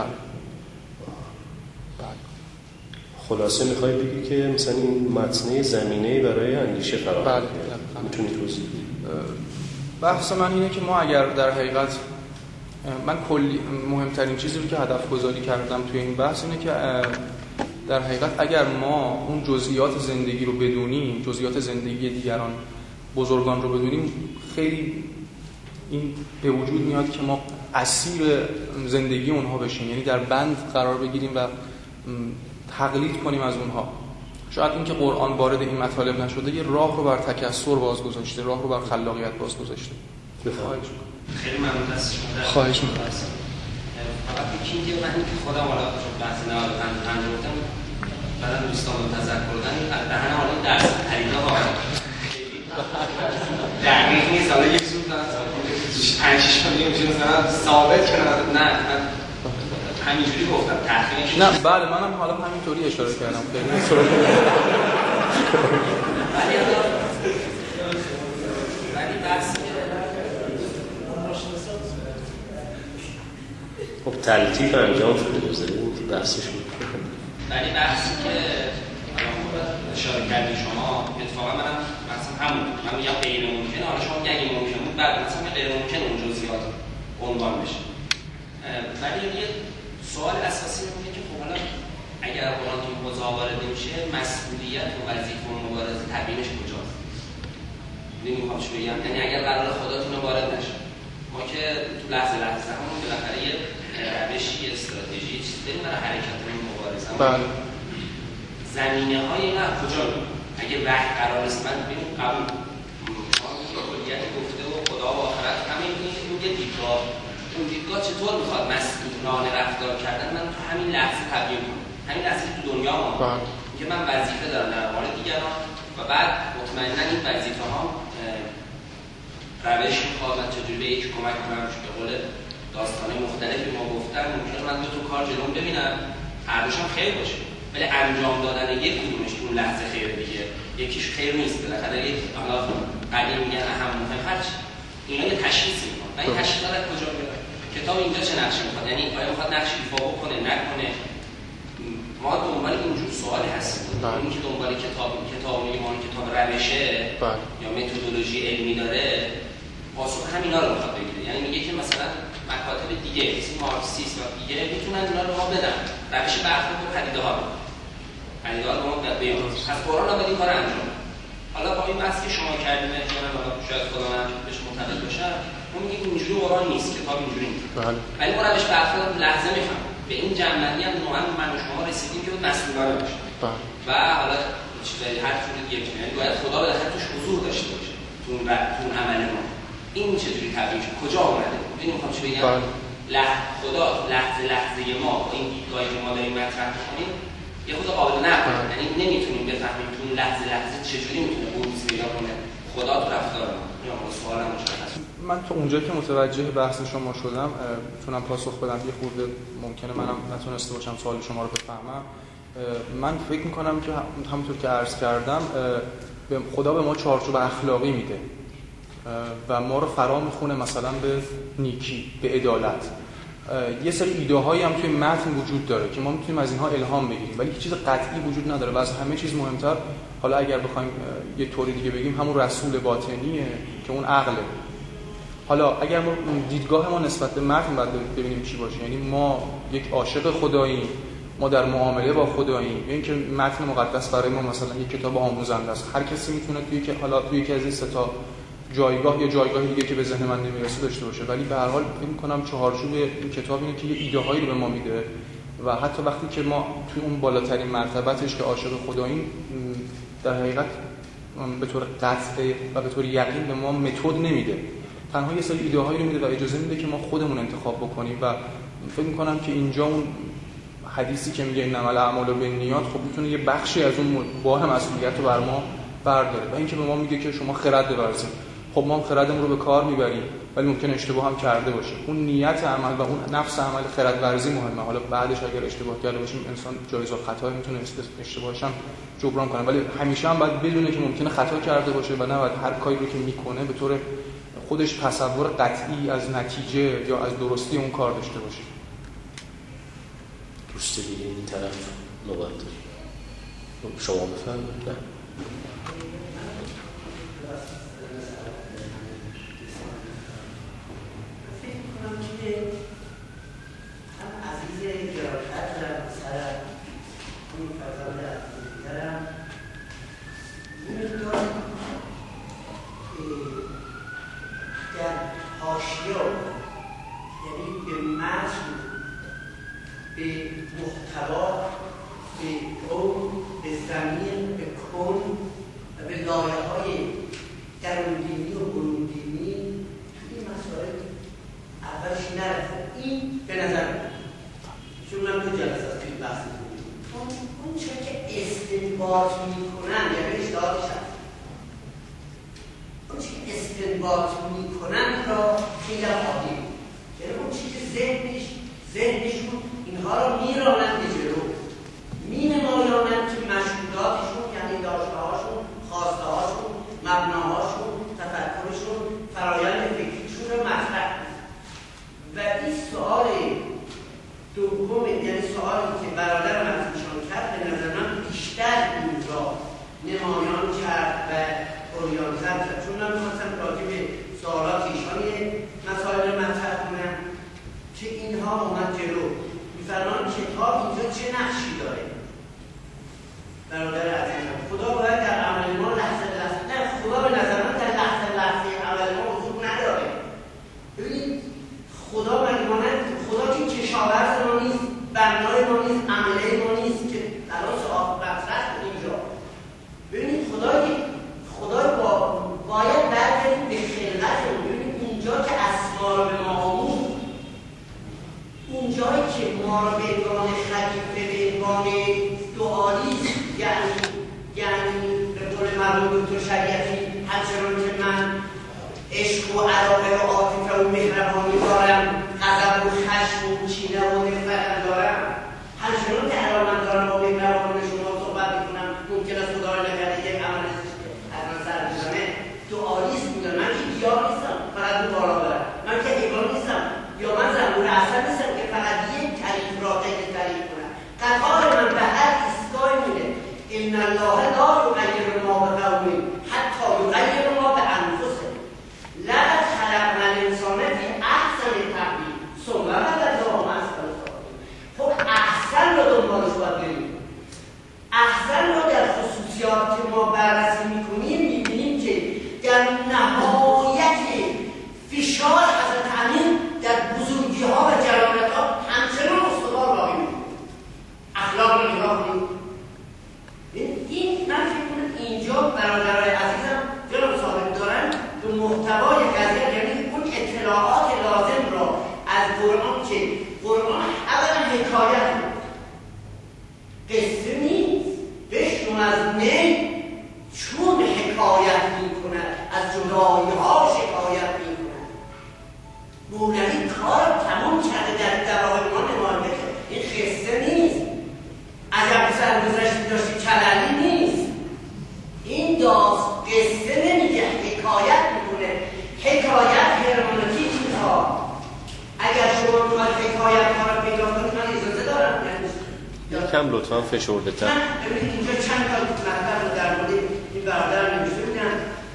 بله. خلاصه میخوای بگی که مثلا این متنه زمینه‌ای برای اندیشه فراهم بله. کرد؟ میتونی توضیح بدی؟ بحث من اینه که ما اگر در حقیقت من کلی مهمترین چیزی رو که هدف گذاری کردم توی این بحث اینه که در حقیقت اگر ما اون جزئیات زندگی رو بدونیم، جزئیات زندگی دیگران بزرگان رو بدونیم، خیلی این به وجود میاد که ما اسیر زندگی اونها بشیم، یعنی در بند قرار بگیریم و تقلید کنیم از اونها. شاید این که قرآن وارد این مطالب نشده یه راه رو بر تکثر باز گذاشته، راه رو بر خلاقیت باز گذاشته. بفرمایید. خیلی ممنون از شما. خواهش می‌کنم. فقط یکی که من که خودم حالا چون بحث نهاد پنج گفتم بعدم دوستان رو تذکر دادن دهن حالا درس پریدا ها دقیق نیست، حالا یک سوت پنج شش تا میگم چیز نه ثابت کنم نه من همینجوری گفتم تحقیقش نه بله منم حالا همینطوری اشاره کردم خیلی ولی ولی بحث خب تلطیف انجام شده بذاریم که بحثش میکنم. ولی بحثی که اشاره کردی شما اتفاقا منم مثلا همون من میگم غیر ممکنه، حالا شما میگی اگه ممکن بود بعد مثلا غیر ممکنه اون جزئیات عنوان بشه. ولی یه سوال اساسی اینه که خب حالا اگر قرآن تو حوزه وارد میشه مسئولیت و وظیفه و مبارزه تبیینش کجاست؟ نمیخوام چی بگم، یعنی اگر قرار خداتون وارد نشه ما که تو لحظه لحظه همون بالاخره یه روشی استراتژی چیزی داریم برای حرکت و مبارزه. بله. زمینه های اینا کجا میاد؟ اگه وحی قرار است من ببین قبول شما کلیت گفته و خدا و آخرت همین اون یه دیدگاه، اون دیدگاه چطور میخواد مسئولانه رفتار کردن من تو همین لحظه تبیین کنم، همین لحظه تو دنیا ما که من وظیفه دارم در مورد دیگران و بعد مطمئنا این وظیفه ها روش میخواد من چجوری به یک کمک کنم. به قول داستانه مختلفی ما گفتن ممکنه من دو تا کار جلوم ببینم هر دوشم خیر باشه ولی انجام دادن یک کدومش اون لحظه خیر دیگه یکیش خیر نیست. بالاخره یک حالا قدیم میگن اهم مهم هرچ اینا یه تشخیص میکنن و این تشخیص از کجا میاد؟ کتاب اینجا چه نقشی میخواد؟ یعنی آیا میخواد نقش ایفا بکنه نکنه؟ ما دنبال اینجور سوالی هستیم. این که دنبال کتاب کتاب ما کتاب روشه یا متدولوژی علمی داره پاسخ همینا رو میخواد بگیره. یعنی میگه که مثلا مکاتب دیگه مثل مارکسیسم و دیگه میتونن اینا رو ما بدن روش برخورد با پدیده ها بدن پدیده ها رو ما بیان پس قرآن هم این کار انجام. حالا با این بحث که شما کردیم احتمالاً حالا شاید خودم هم بهش معتقد باشم اون میگه اینجوری قرآن نیست، کتاب اینجوری نیست. بله. ولی ما روش برخورد لحظه میفهمیم به این جنبندی هم نوعا من و شما رسیدیم که مسئولانه باشه. بله. و حالا چیزایی هر جوری دیگه یعنی باید خدا به داخل توش حضور داشته باشه تو اون تو اون عمل ما. این چجوری تبیین شد؟ کجا اومده؟ ببین میخوام چی بگم؟ لحظه خدا لحظه لحظه ما با این دیدگاهی که ما داریم مطرح می‌کنیم یه خود قابل نقل، یعنی نمیتونیم بفهمیم تو اون لحظه لحظه چجوری میتونه بروز پیدا کنه خدا تو رفتار ما. یا سوالم مشخص. من تو اونجا که متوجه بحث شما شدم میتونم پاسخ بدم. یه خورده ممکنه منم نتونسته باشم سوال شما رو بفهمم. من فکر می‌کنم که همونطور که عرض کردم خدا به ما چارچوب اخلاقی میده و ما رو فرا میخونه مثلا به نیکی، به عدالت. یه سری ایده هایی هم توی متن وجود داره که ما میتونیم از اینها الهام بگیریم ولی هیچ چیز قطعی وجود نداره و از همه چیز مهمتر حالا اگر بخوایم یه طوری دیگه بگیم همون رسول باطنیه که اون عقله. حالا اگر ما دیدگاه ما نسبت به متن بعد ببینیم چی باشه، یعنی ما یک عاشق خداییم، ما در معامله با خداییم، یا اینکه متن مقدس برای ما مثلا یک کتاب آموزنده است. هر کسی میتونه توی که حالا توی یکی از این سه تا جایگاه یا جایگاه دیگه که به ذهن من نمیرسه داشته باشه ولی به هر حال فکر می‌کنم چهارچوب این کتاب اینه که یه ایده هایی رو به ما میده و حتی وقتی که ما توی اون بالاترین مرتبتش که عاشق خداییم در حقیقت به طور قطعی و به طور یقین به ما متد نمیده، تنها یه سری ایده هایی رو میده و اجازه میده که ما خودمون انتخاب بکنیم و فکر می‌کنم که اینجا اون حدیثی که میگه انما الاعمال بالنیات خب میتونه یه بخشی از اون بار مسئولیت رو بر ما برداره و اینکه به ما میگه که شما خرد بورزید. خب ما خردمون رو به کار میبریم ولی ممکنه اشتباه هم کرده باشیم. اون نیت عمل و اون نفس عمل خرد ورزی مهمه. حالا بعدش اگر اشتباه کرده باشیم انسان جایز الخطا میتونه اشتباهش هم جبران کنه، ولی همیشه هم باید بدونه که ممکنه خطا کرده باشه و نباید هر کاری رو که میکنه به طور خودش تصور قطعی از نتیجه یا از درستی اون کار داشته باشه. دوست دیگه این طرف نوبت داری. شما بفرمایید. هم عزیز گرافت و سرم این فضای عزیزترم میدونم در حاشیه یعنی به متن، به محتوا، به قوم، به زمین، به کن و به لایه‌های درون‌دینی و برون‌دینی توی این مسائل اولش نرفت. این به نظر چون من دو جلسه از توی بحث اون اون چه که استنباط میکنن یعنی اشتهادش هست اون چه که استنباط میکنن را خیلی عادی یعنی اون چه که ذهنش ذهنشون اینها را میرانند به جلو مینمایانند که مشهوداتشون یعنی داشته‌هاشون، خواسته‌هاشون، مبناهاشون، تفکرشون، فرایند فکریشون را مطرح و این سوال دوم یعنی سوالی که برادر مطرحشان کرد به نظر من بیشتر این را نمایان کرد و اوریانتر کرد چون من می‌خواستم راجع به سوالات ایشان مسائل مطرح کنم که اینها اومد جلو. می‌فرمان کتاب اینجا چه نقشی داره؟ برادر عزیزم خدا باید در عمل ما لحظه لحظه نه خدا به نظر من در لحظه لحظه عمل ما وجود نداره. ببینید خدا مگمانند خدا که کشاورز ما نیست، بنای ما نیست، عمله ما نیست که الان سوال مطرح کنه اینجا. ببینید خدای خدا با باید برگردیم به خلقتمون. ببینید اونجا که اسما رو به ما آموخت، اونجایی که ما رو به عنوان خلیفه به عنوان دعالیست یعنی یعنی به قول مرحوم دکتر شریعتی همچنان که من عشق و علاقه و عاطفه و مهربانی دارم، غضب و خشم و کینه و نفرت دارم، همچنان که علاقه دارم با مهربانی شما صحبت میکنم ممکن است خدا رو نکرده یک عمل از من سر بزنه دعالیست بودم. من که گیاه نیستم فقط به بالا برم، من که حیوان نیستم یا من زنبور اصل نیستم که فقط یک تعریف را غیر تعریف کنم. قطار من به هر ایستگاه میره ان الله لا یغیر ما بقوم حتی یغیر ما بانفسهم لقد خلقنا الانسان فی احسن تقویم ثم رددناه اسفل سافلین. خب احسن رو دنبالش باید بریم. احسن رو در خصوصیات که ما بررسی میکنیم میبینیم که در نهایت فشار حضرت امین در بزرگی ها و جلالت ها همچنان استوار باقی میمونه. اخلاق رو نگاه کنیم. این من فکر کنم اینجا برادرای عزیزم جناب صاحب دارن به محتوای قضیه یعنی اون اطلاعات لازم را از قرآن که قرآن اولا حکایت قصه نیست بشنو از نی چون حکایت میکند از جدایی ها شکایت میکند. مولوی کار تمام کرده در دوای ما نمایده که این قصه نیست عجب سرگذشتی داشتی کللی نیست. این داست قصه نمیگه حکایت میکنه. حکایت هرمونتیک میخواد. اگر شما میخواد حکایت ها رو پیدا کنید من اجازه دارم یکم لطفا فشرده تر. من ببینید اینجا چند تا مطلب رو در مورد این برادر نمیشه بودن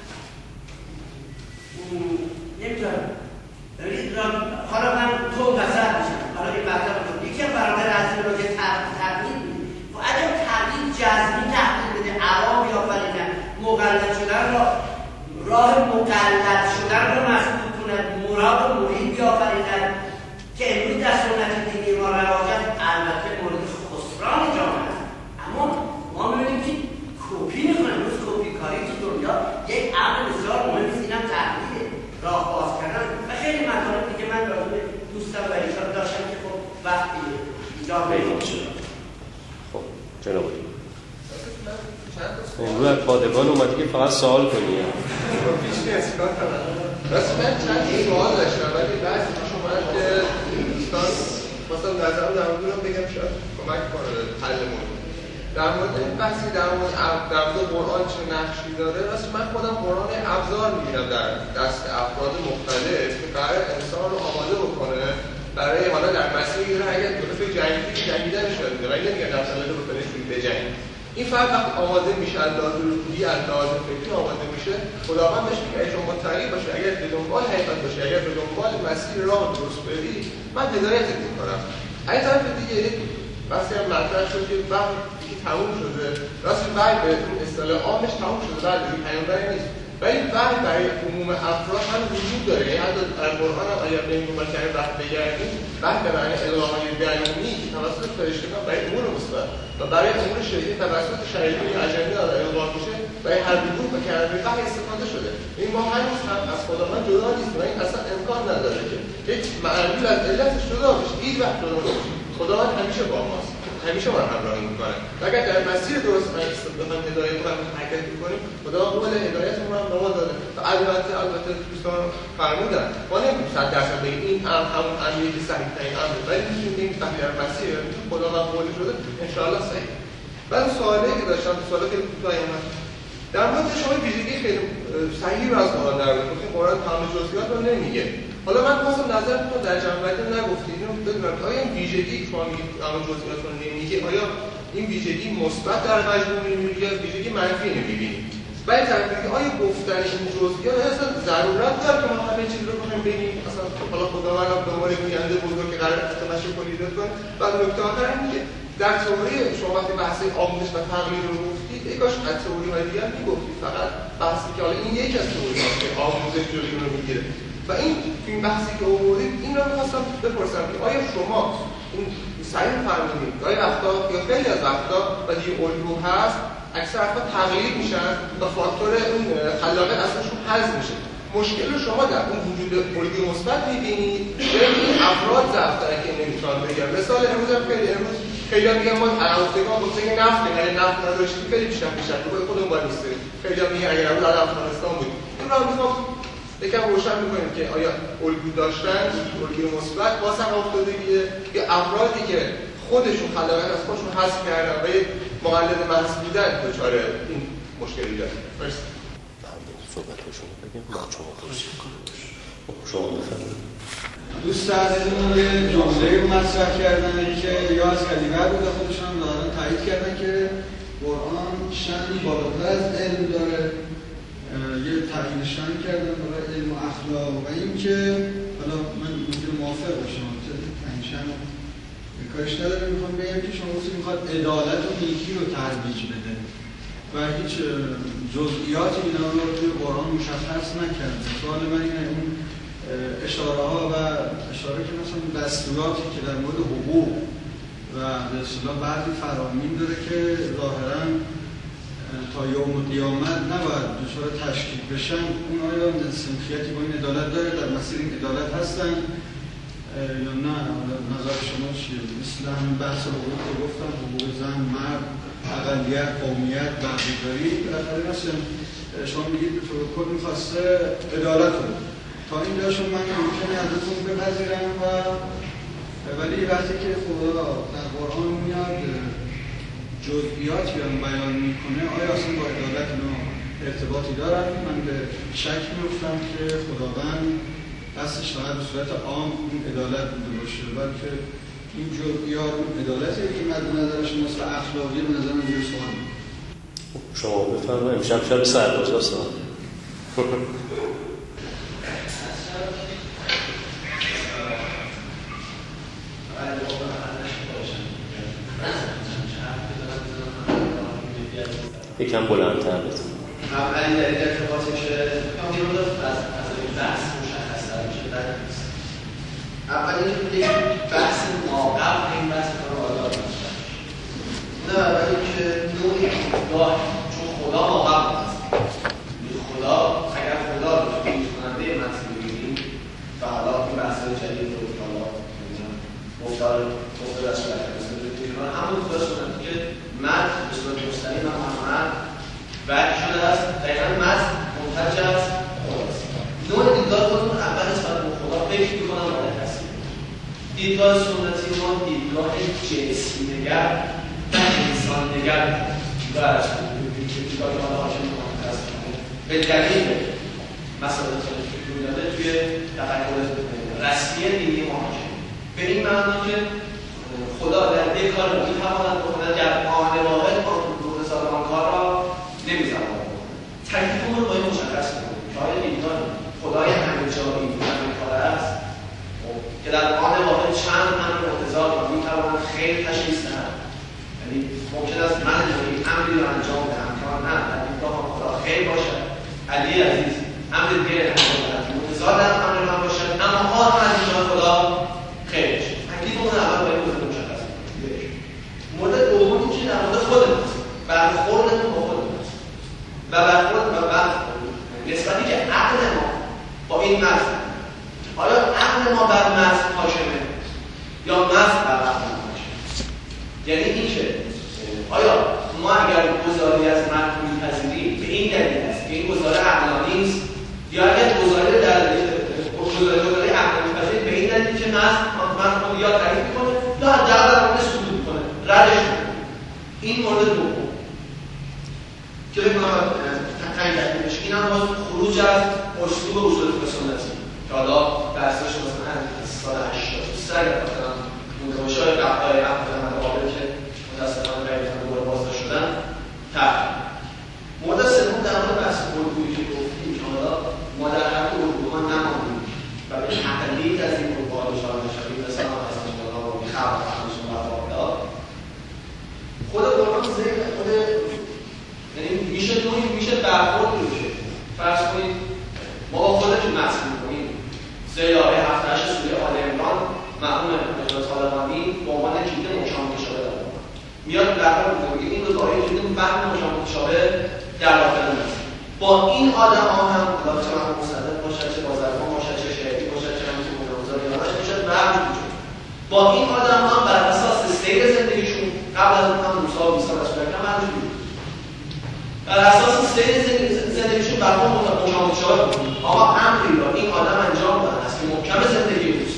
نمیتونم ببینید حالا من تو وسط میشم حالا این مطلب رو یکی هم برادر عزیز رو که تقلید و اگر تقلید جزمی تقلید بده عوام بیافرینن مقلد شدن را راه مقلد شدن رو مسئول کنند مراد و مرید بیافرینن که امروز در سنت دینی ما رواجت البته مورد خسران جامعه است اما ما می‌بینیم که کپی می‌کنن. روز کپی کاری تو دنیا یک امر بسیار مهم است. اینم تقلیده راه باز کردن و خیلی مطالب دیگه من راجع به دوستم و ایشان داشتم که خب وقتی اینجا پیدا شد. خب جناب امروز از پادگان اومدی که فقط سوال کنی. راست من چند سوال داشتم ولی بعضی شما که دوستان مثلا نظر در موردم بگم شاید کمک کنه حل موضوع. در مورد بحثی در مورد در مورد قرآن چه نقشی داره، راست من خودم قرآن ابزار می‌بینم در دست افراد مختلف که قرار انسان رو آماده بکنه برای حالا در مسیری رو اگر طرف جنگی جنگیدن شده ولی نمیگن در سمت رو بکنشون بجنگید. این فرد وقتی آماده میشه انداز روحی انداز فکری آماده میشه خداوند بهش میگه اگه شما طریق باشه اگر به دنبال حقیقت باشه اگر به دنبال مسیر راه درست بری من هدایتت میکنم. از طرف دیگه واسه هم مطرح شد که وقتی که تموم شده راستی بعد به اون اصطلاح عامش تموم شده بعد دیگه پیامبری نیست ولی بعد برای عموم افراد هم وجود داره. یعنی حتی در قرآن هم اگر به این گمان کرده وقت بگردیم بعد به معنی الهاهای بیانونی که توسط فرشتگان برای امور مثبت و برای امور شریعتی توسط شریعتی اجنبی داره القا میشه برای هر گروه به کلمه وحی استفاده شده. این ما هنوز هم از خداوند جدا نیست و این اصلا امکان نداره که یک معلول از علتش جدا بشه. هیچ وقت جدا نمیشه. خداوند همیشه با ماست، همیشه ما رو همراهی میکنه. اگر در مسیر درست بخوایم هدایت کنیم حرکت میکنیم خداوند قول هدایتمون رو به ما داده. و البته البته دوستان فرمودن ما نمیتونیم صد درصد بگیم این امر همون امری که صحیح ترین امره ولی میتونیم بگیم وقتی در مسیر خداوند قول شده ان شاء الله صحیح. بعد سوالی که داشتم سوالی که کوتاهی اومد در مورد شما ویژگی خیلی صحیح رو از قرآن در آورد. گفتین قرآن تمام جزئیات رو نمیگه. حالا من خواستم نظرتون در جنبندی نگفتید اینو بدونم آیا این ویژگی که شما میگید تمام جزئیات رو نمیگه آیا این ویژگی مثبت در مجموع میبینید یا ویژگی منفی نمیبینید؟ ولی طرفی آیا گفتن این جزئیات اصلا ضرورت داره که ما همه چیز رو بخوایم بگیم؟ اصلا حالا خداوند به ما گوینده بزرگ که قرار تماشا کنید کنه. بعد نکته آخر اینه که در تئوری شما وقتی بحث آموزش و تقلید رو گفتید ای کاش از تئوری های دیگه هم میگفتید. فقط بحثی که حالا این یکی از تئوری هاست که آموزش جلوی رو میگیره و این این بحثی که آوردید این رو می‌خواستم بپرسم که آیا شما این صحیح فرمودید گاهی وقتا یا خیلی از وقتا و دیگه الگو هست اکثر افراد تقلید میشن و فاکتور اون خلاقیت ازشون حذف میشه. مشکل رو شما در اون وجود الگوی مثبت می‌بینید یا این افراد ضعف دارن که نمیتونن بگن؟ مثال امروز هم خیلی امروز خیلی ها میگن ما عراقی‌ها گفته که نفت اگه نفت نداشتیم خیلی بیشتر بیشتر بود خودمون با نیست. خیلی ها میگن اگر اول افغانستان بود. این رو میخوام یکم روشن می‌کنیم که آیا الگو داشتن الگوی مثبت با سر افتادگیه یا افرادی که خودشون خلاقیت از خودشون حذف کردن و یک مقلد محض بودن دچار این مشکلی دارن. مرسی. صحبتشون رو بگم ما شما توصیه کنیم شما بفرمایید. دوست عزیزمون یه جمله رو مطرح کردن که یا از کلیور بوده خودشون دارن تایید کردن که قرآن شأنی بالاتر از علم داره، یه تغییر شأن کردن برای علم و اخلاق و این که حالا من ممکنه موافق باشم تغییر شأن کارش نداره. میخوام بگم که شما میخواد عدالت و نیکی رو ترویج بده و هیچ جزئیاتی اینا رو توی قرآن مشخص نکرده. سوال من اینه اون اشاره ها و اشاره که مثلا دستوراتی که در مورد حقوق و به اصطلاح بعضی فرامین داره که ظاهراً تا یوم قیامت نباید دچار تشکیک بشن، اون آیا سنخیتی با این عدالت داره؟ در مسیر این عدالت هستن یا نه؟ نظر شما چیه؟ مثل همین بحث حقوق که گفتم حقوق زن، مرد، اقلیت، قومیت، بردهداری بالاخره مثلا شما میگید به طور کل می‌خواسته عدالت رو تا این جاشون من ممکنه ازتون بپذیرم و ولی وقتی که خدا در قرآن میاد جزئیاتی رو بیان میکنه آیا اصلا با عدالت اینا ارتباطی دارن؟ من به شک میفتم که خداوند دستش فقط به صورت عام این عدالت بوده باشه بلکه این جزئیات عدالتی که مد نظرش مثل اخلاقی به نظر من زیر سوال. شما بفرمایید. امشب شب سربازاست. یکم بلندتر بزن. اولین در ارتباطش کمی رو داشت از این بحث مشخص‌تر میشه در نیست. اولین که یک بحث ناقب این بحث رو آدار میشه. نه ولی که نوعی خدا چون خدا ناقب هست. خدا اگر خدا رو توی کننده متن بگیریم و حالا این بحث جدید رو حالا گفتار گفتار از شده همون خدا شدن که مرد به صورت مستقیم هم دیدگاه سنتی ما دیدگاه جنسی نگر و انسان نگر و دیدگاه که ما هاشم مهندس به دلیل مسائل سنتی داده توی تفکر رسمی دینی ما هاشم به این معنی که خدا در یک کار رو میتواند بکنه در آن واحد روزگار آن کار را نمی‌تواند بکنه. تکلیفمون رو باید مشخص کنیم که آیا دیدگاه خدای همه جایی همه کار است که در آن واحد چند همه متضاد را میتواند خیر تشخیص دهد. یعنی ممکن است من جایی امری را انجام دهم که آن نه در دیدگاه خدا خیر باشد، علی عزیز امر دیگر انجام دهد متضاد از امر من باشد، اما آن از دیدگاه خدا خیر باشد. تکلیفمون اول باید مشخص کنیم. مورد دومی که در مورد خودمون برخوردمون با خودمون و برخورد و برخورد نسبتی که عقل ما با این متن، آیا عقل ما بر متن حاکمه یا متن بر عقل ما حاکمه؟ یعنی اینکه آیا ما اگر گزاری از متن میپذیریم به این دلیل است که این گزاره عقلانی است، یا اگر گزاره در گزاره عقل میپذیریم به این دلیل که متن متن یا تعریف میکنه یا حداقل در مورد صدور میکنه، ردش میکنه. این مورد دوم که بگم تقیید دلیلش این هم باز خروج از اسلوب اصول فقه سنتی که حالا بحثش مثلا از سال هشتاد سه اگر مثلا مونده باشه های قبلای احمد مقابل که متاسفانه قیدتان دوباره بازداشت شدن تحقیل. مورد سوم در مورد بحث اردویی که گفتیم که حالا ما در حق اردوها نماندیم و به تقلید از این اردوها دچار نشویم مثلا از انجالا و خلق خمسون و فاقدا خود قرآن ذکر خود یعنی میشه نوعی میشه برخورد میشه. فرض کنید ما با خودتون متن میکنیم زیر آیه هفتاد و هشت سوره آل عمران مرحوم حضرت طالقانی به عنوان کلید محکم متشابه در میاد برخورد میکنه این دو آیه کلید فهم محکم متشابه در داخل است. با این آدم ها هم خدا چه هم مصدق باشد، چه بازرگان باشد، چه شهری باشد، چه هم متوازی یانش باشد برخورد میشه. با این آدم ها بر اساس سیر زندگیشون قبل از اون هم موسی و عیسی رسول الله مرحوم بر اساس سیر زندگیشون برخورد متشابه بود. اما امری را این آدم انجام داده است که محکم زندگی اوست.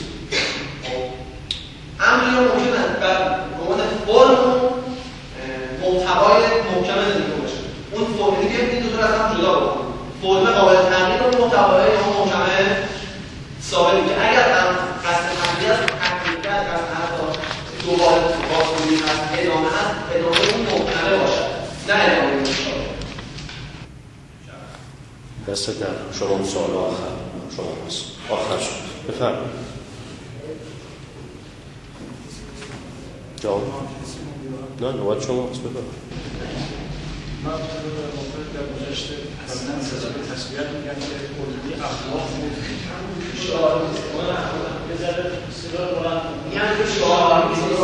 امری را ممکنه بر عنوان فرم و محتوای محکم زندگی باشه. اون فرمی که این دو تا از هم جدا بکنه. فرم قابل تغییر و محتوای اون محکم ثابت که اگر هم قصد تغییر است، حقیقت قصد حتی دوباره باز هست، ادامه هست، ادامه اون محکمه باشد، نه ادامه مشابه. دست در شما سوال آخر شما هست آخر شد بفرمایید جواب نه نوبت شما هست بفرمایید. من موقع در گذشته قبلا سزا به تصویت میگم که اردوی اخلاق شعار یه ذره صدا بلند میگم که شعار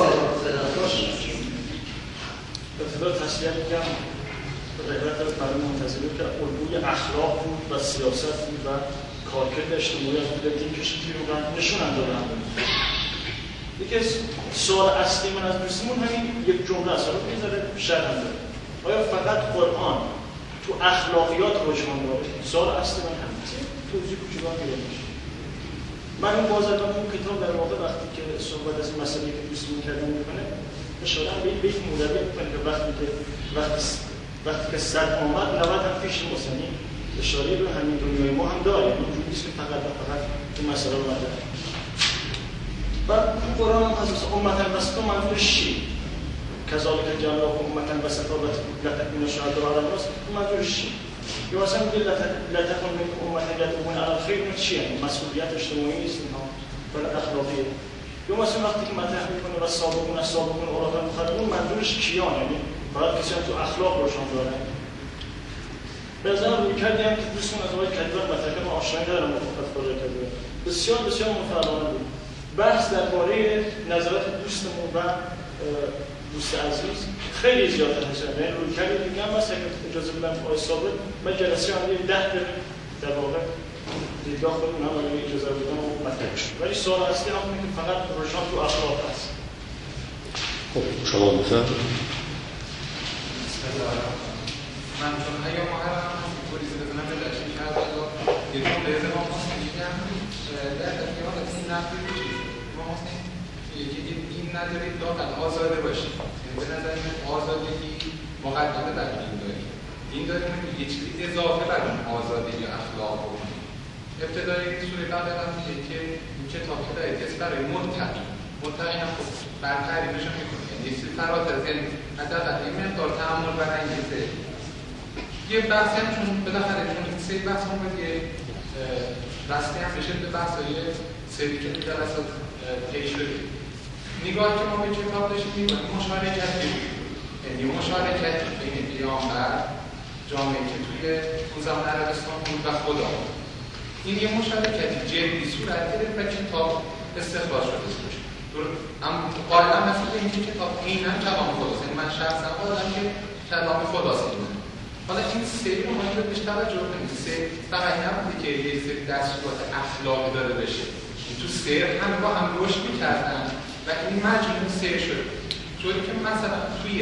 به صدا تصویت میگم رهبر برای منتظری که الگوی اخلاق بود و سیاست بود و کارکرد اجتماعی از بوده که این کشتی رو نشون انداده هم بود. یکی از سوال اصلی من از دوستمون همین یک جمله است رو میذاره شرح هم داره. آیا فقط قرآن تو اخلاقیات رجحان داره؟ سوال اصلی من همین توضیح کوچولو میده میشه. من اون بازرگان اون کتاب در واقع وقتی که صحبت از این مسئله که دوستمون کردن میکنه اشاره به این بیت مولوی میکنه که وقتی که وقتی وقتی که صد آمد نود هم پیش موسنی اشاره به همین دنیای ما هم داره. اینجوری نیست که فقط و فقط این مسئله رو مطرح کنه. بعد قرآن هم هست مثلا امتا وسطا منظورش چی؟ کذالک جعلناکم امتا وسطا لتکونوا شهداء علی الناس منظورش چی؟ یا مثلا میگه لتکن منکم امة یدعون الی الخیر چی؟ یعنی مسئولیت اجتماعی نیست اینها بل اخلاقیه. یا مثلا وقتی که مطرح میکنه و سابقون از سابقون اوراق المقربون منظورش کیان؟ یعنی فقط کسی تو اخلاق روشن داره. به نظرم روی کردی هم که دوستمون از آقای کدیور مطرح که ما آشنایی دارم مخالفت با آقای کدیور بسیار بسیار مفرحانه بود. بحث درباره نظرات دوستمون و دوست عزیز خیلی زیاد هست. یعنی روی کردی دیگه هم مثلا اجازه بدم آقای ثابت من جلسه هم دیگه ده دقیقه در واقع دیدگاه خودمون هم اگه اجازه بدم و مطرح شد. ولی سوال اصلی هم اینه که فقط روشن تو اخلاق هست. خب شما بفرمایید. من چون اگه ما هر هم پلیس بزنم به لشی کرد و یه جون به ما ماست میگم در تقییمات این نفتی چیز ما ماست ندارید داخل آزاده باشید. یعنی به نظر من آزادگی مقدمه بر دین داریم. دین داریم یه چیزی اضافه بر اون آزادی یا اخلاق بکنیم. ابتدای سوره بقره میگه که این کتاب هدایت است برای متقی. متقی هم خب بر تعریفش میکنه. یعنی یه چیزی فراتر از یعنی حداقل این مقدار تأمل برانگیزه. یه بحثی هم چون بالاخره چون این سری بحث هم باید یه رسمی هم بشه به بحثای سری که در اصل طی شده. نگاه که ما به کتاب داشتیم می‌کنیم مشارکتی یعنی مشارکتی بین پیامبر جامعه که توی اون زمان عربستان بود و خدا. این یه مشارکتی جدی صورت گرفت و کتاب استخراج شده بود. اما قائلا مثل اینکه کتاب عیناً کلام خداست. یعنی من شخصا قائلم که کلام خداست. حالا این سری رو ما باید بهش توجه کنیم. سری فقط نبوده که یه سری دستورات اخلاقی داره بشه. تو سیر هم با هم رشد می‌کردن و این مجموع سیر شد. طوری که مثلا توی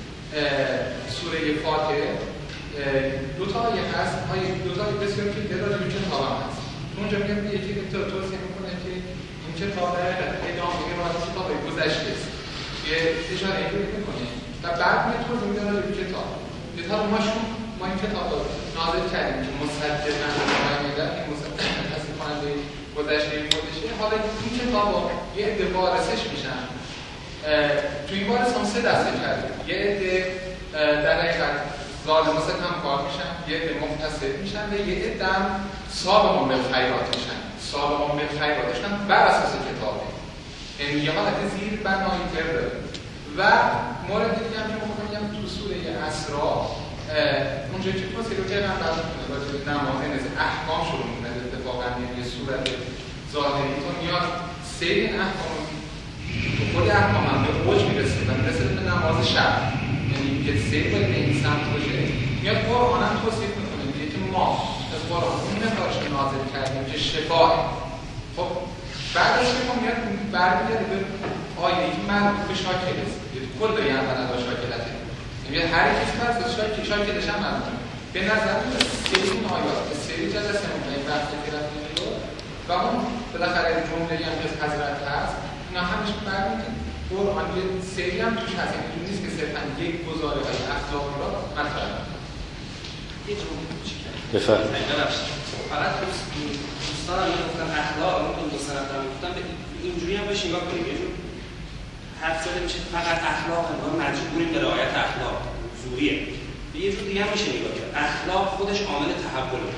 سوره فاتحه دو تا آیه هست، آیه دو تا آیه بسیار که در راجع به کتاب هم هست. اونجا میگه یکی که توصیه میکنه که این کتاب ادامه روایت کتاب گذشته است. یه اشاره میکنه و بعد میتونه میگه راجع به کتاب. کتاب ما شون ما این کتاب رو نازل کردیم که مصدقاً میگه این مصدقاً تصدیق کننده گذشته خودشه. حالا این کتاب رو یه عده وارثش میشن. توی این وارث هم سه دسته کردیم. یه عده در حقیقت ظالم و ستم کار میشن، یه عده مقتصد میشن و یه عده هم سابقون به خیرات میشن. سابقون به خیراتشن بر اساس کتابه. یعنی یه حالت زیر بنایی تر داره. و مورد دیگه هم که میخوام بگم تو سوره اسراء اونجا که توصیه رو کردن بعد راجع به نماز از احکام شروع میکنه اتفاقا یه صورت ظاهری تو میاد سری احکام خود احکام هم به اوج میرسه و میرسه به نماز شب. یعنی که سری باید به این سمت باشه میاد قرآن هم توصیف میکنه میگه که ما از قرآن اون مقدارش که نازل کردیم که شفاه. خب بعد از شفا میاد برمیگرده به آیه‌ای که مربوط به شاکل است. کل داری هم بنا با شاکلته. میگه هر کسی پس از شاکل شاکلش هم مربوطه. به نظر میاد سری این آیات که سری جلسه مونده وقتی که رفتیم رو و اون بالاخره جمله‌ای هم که از حضرت هست اینا همش برمیگرده قرآن یه سری هم توش هست. اینجوری نیست که صرفاً یک گزاره های اخلاق را مطرح کنه. یه جمله کوچیکه بفرمایید. ببخشید فقط دوستان هم گفتن اخلاق اون دو سه نفر گفتن اینجوری هم بهش نگاه کنیم. یه جور حرف زده میشه فقط اخلاق انگار مجبوریم به رعایت اخلاق زوریه. به یه جور دیگه هم میشه نگاه کرد اخلاق خودش عامل تحوله.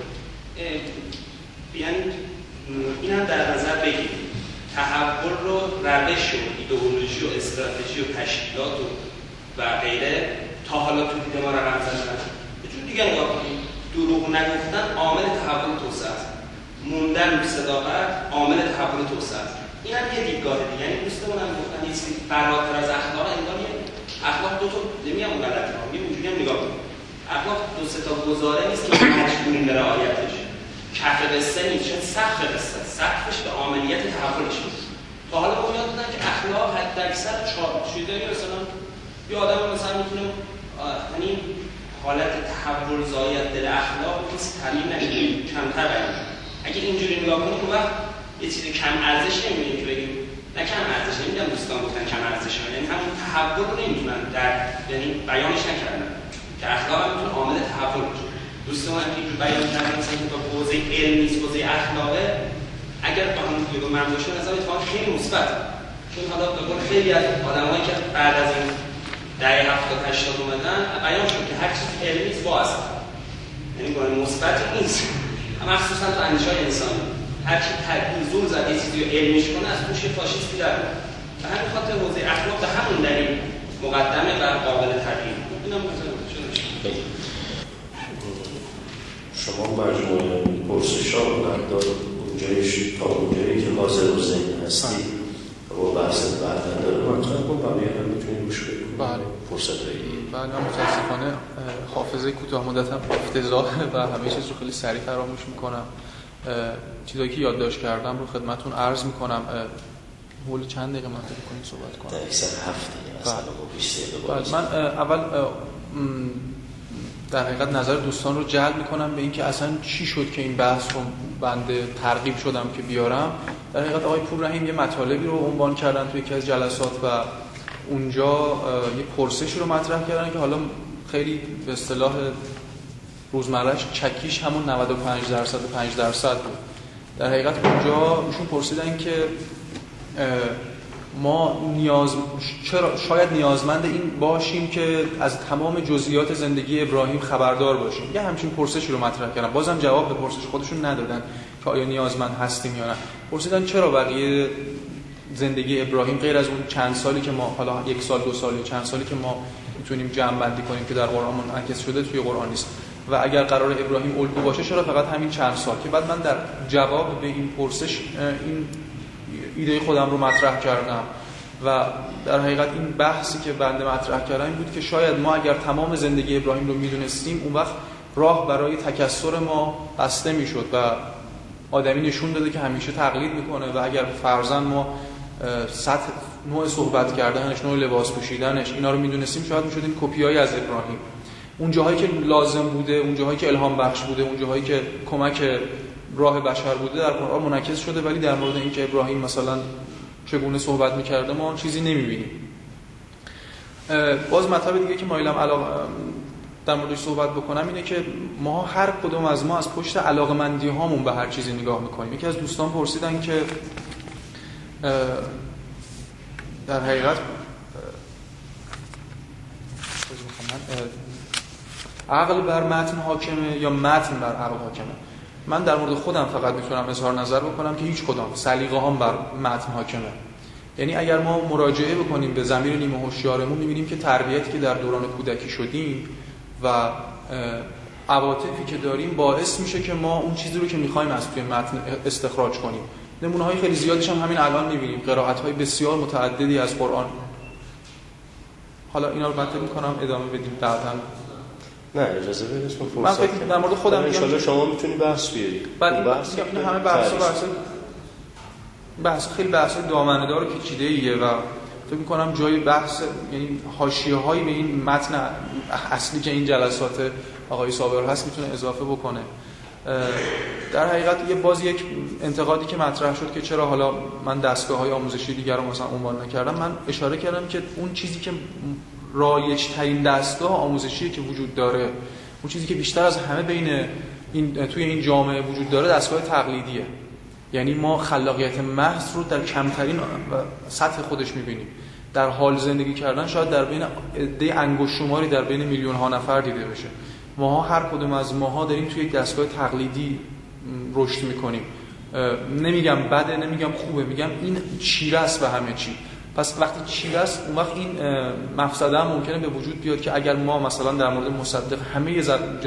یعنی این هم در نظر بگیریم تحول رو روش و ایدئولوژی و استراتژی و تشکیلات و و غیره تا حالا تو دید ما رقم زدن. به جور دیگه نگاه کنیم دروغ نگفتن عامل تحول توسعه است. موندن رو صداقت عامل تحول توسعه است. این هم یه دیدگاه دیگه. یعنی دوستمون هم گفتن یه چیزی فراتر از اخلاق انگار یه اخلاق دو تا نمیگم اون غلطه ها یه اونجوری هم نگاه کنیم اخلاق دو سه تا گزاره نیست که مجبوریم به رعایتش. کف قصه نیست چون سقف قصه سقفش به عملیات تحولش نیست. تا حالا ما یاد دادن که اخلاق حداکثر چهار چیزایی مثلا یه آدم مثلا میتونه یعنی حالت تحول زایت دل اخلاق نیست تعمیم نشه کمتر بیان. اگه اینجوری نگاه کنیم اون وقت یه چیز کم ارزش نمی‌بینیم که بگیم نه کم ارزش نمی‌دونم دوستان گفتن کم ارزش یعنی همون تحول رو نمی‌تونن در یعنی بیانش نکردن که اخلاق هم میتونه عامل تحول باشه. دوستان که بیان کردن مثلا که با حوزه علمی حوزه اخلاقه اگر با هم دیگه من باشه مثلا اتفاقا خیلی مثبت چون حالا به قول خیلی از آدمایی که بعد از این دهه هفتاد هشتاد اومدن بیان شد که هر چیز علمی باز یعنی با مثبت نیست اما مخصوصا تو اندیشه‌های انسانی هر کی تدبیر زور زد یه چیزی رو علمیش کنه از پوش فاشیستی در میاد. به همین خاطر حوزه اخلاق به همون دلیل مقدمه و قابل تغییر. اینم مثلا چه شما مجموعه پرسش‌ها مقدار اونجایش تا اونجایی که حاضر و ذهن هستی و بحث بعدن داره مطرح کن بقیه هم میتونیم گوش بدیم. بله. فرصت‌های دیگه. بله متاسفانه حافظه کوتاه مدتم افتضاحه و همه چیز رو خیلی سریع فراموش میکنم. چیزایی که یادداشت کردم رو خدمتتون عرض میکنم. حول چند دقیقه منتظر کنید صحبت کنم. در اکثر هفته مثلا با بیست دقیقه. بله من اول در حقیقت نظر دوستان رو جلب میکنم به اینکه اصلا چی شد که این بحث رو بنده ترغیب شدم که بیارم. در حقیقت آقای پوررحیم یه مطالبی رو عنوان کردن توی یکی از جلسات و اونجا یه پرسشی رو مطرح کردن که حالا خیلی به اصطلاح روزمرهش چکیش همون نود و پنج درصد و پنج درصد بود. در حقیقت اونجا ایشون پرسیدن که ما نیاز چرا شاید نیازمند این باشیم که از تمام جزئیات زندگی ابراهیم خبردار باشیم. یه همچین پرسشی رو مطرح کردن، بازم جواب به پرسش خودشون ندادن که آیا نیازمند هستیم یا نه. پرسیدن چرا بقیه زندگی ابراهیم غیر از اون چند سالی که ما حالا یک سال دو سال یا چند سالی که ما میتونیم جمع بندی کنیم که در قرآن منعکس شده توی قرآن نیست و اگر قرار ابراهیم الگو باشه چرا فقط همین چند سال؟ که بعد من در جواب به این پرسش این ایده خودم رو مطرح کردم و در حقیقت این بحثی که بنده مطرح کردم این بود که شاید ما اگر تمام زندگی ابراهیم رو میدونستیم اون وقت راه برای تکثر ما بسته میشد و آدمی نشون داده که همیشه تقلید میکنه و اگر فرضاً ما سطح نوع صحبت کردنش، نوع لباس پوشیدنش اینا رو میدونستیم شاید میشدیم کپیایی از ابراهیم. اون جاهایی که لازم بوده، اون جاهایی که الهام بخش بوده، اون جاهایی که کمک راه بشر بوده در قرآن منعکس شده، ولی در مورد اینکه ابراهیم مثلا چگونه صحبت می‌کرده ما چیزی نمی‌بینیم. باز مطلب دیگه که مایلم علاقه در موردش صحبت بکنم اینه که ما هر کدوم از ما از پشت علاقه‌مندی هامون به هر چیزی نگاه می‌کنیم. یکی از دوستان پرسیدن که در حقیقت عقل بر متن حاکمه یا متن بر عقل حاکمه. من در مورد خودم فقط میتونم اظهار نظر بکنم که هیچ کدام سلیقه هام بر متن حاکمه. یعنی اگر ما مراجعه بکنیم به ضمیر نیمه هوشیارمون میبینیم که تربیتی که در دوران کودکی شدیم و عواطفی که داریم باعث میشه که ما اون چیزی رو که میخوایم از توی متن استخراج کنیم. نمونه‌های خیلی زیادیش هم همین الان میبینیم، قرائت‌های بسیار متعددی از قرآن. حالا اینا رو مطرح می‌کنم ادامه بدیم بعداً. نه اجازه بدید من من فکر در مورد خودم ان شاءالله شما میتونی بحث بیاری. بعد بحث این همه بحث بحث بحث خیلی بحث دامنه‌دار و پیچیده‌ایه و فکر می‌کنم جای بحث یعنی حاشیه‌هایی به این متن اصلی که این جلسات آقای صابر هست میتونه اضافه بکنه. در حقیقت یه باز یک انتقادی که مطرح شد که چرا حالا من دستگاه‌های آموزشی دیگر رو مثلا عنوان نکردم، من اشاره کردم که اون چیزی که رایج‌ترین دستگاه آموزشی که وجود داره، اون چیزی که بیشتر از همه بین این توی این جامعه وجود داره دستگاه تقلیدیه. یعنی ما خلاقیت محض رو در کمترین سطح خودش می‌بینیم. در حال زندگی کردن شاید در بین عده انگشت شماری در بین میلیون ها نفر دیده بشه. ماها هر کدوم از ماها داریم توی یک دستگاه تقلیدی رشد میکنیم. نمیگم بده، نمیگم خوبه، میگم این چیره است به همه چی. پس وقتی چیره است اون وقت این مفسده هم ممکنه به وجود بیاد که اگر ما مثلا در مورد مصدق همه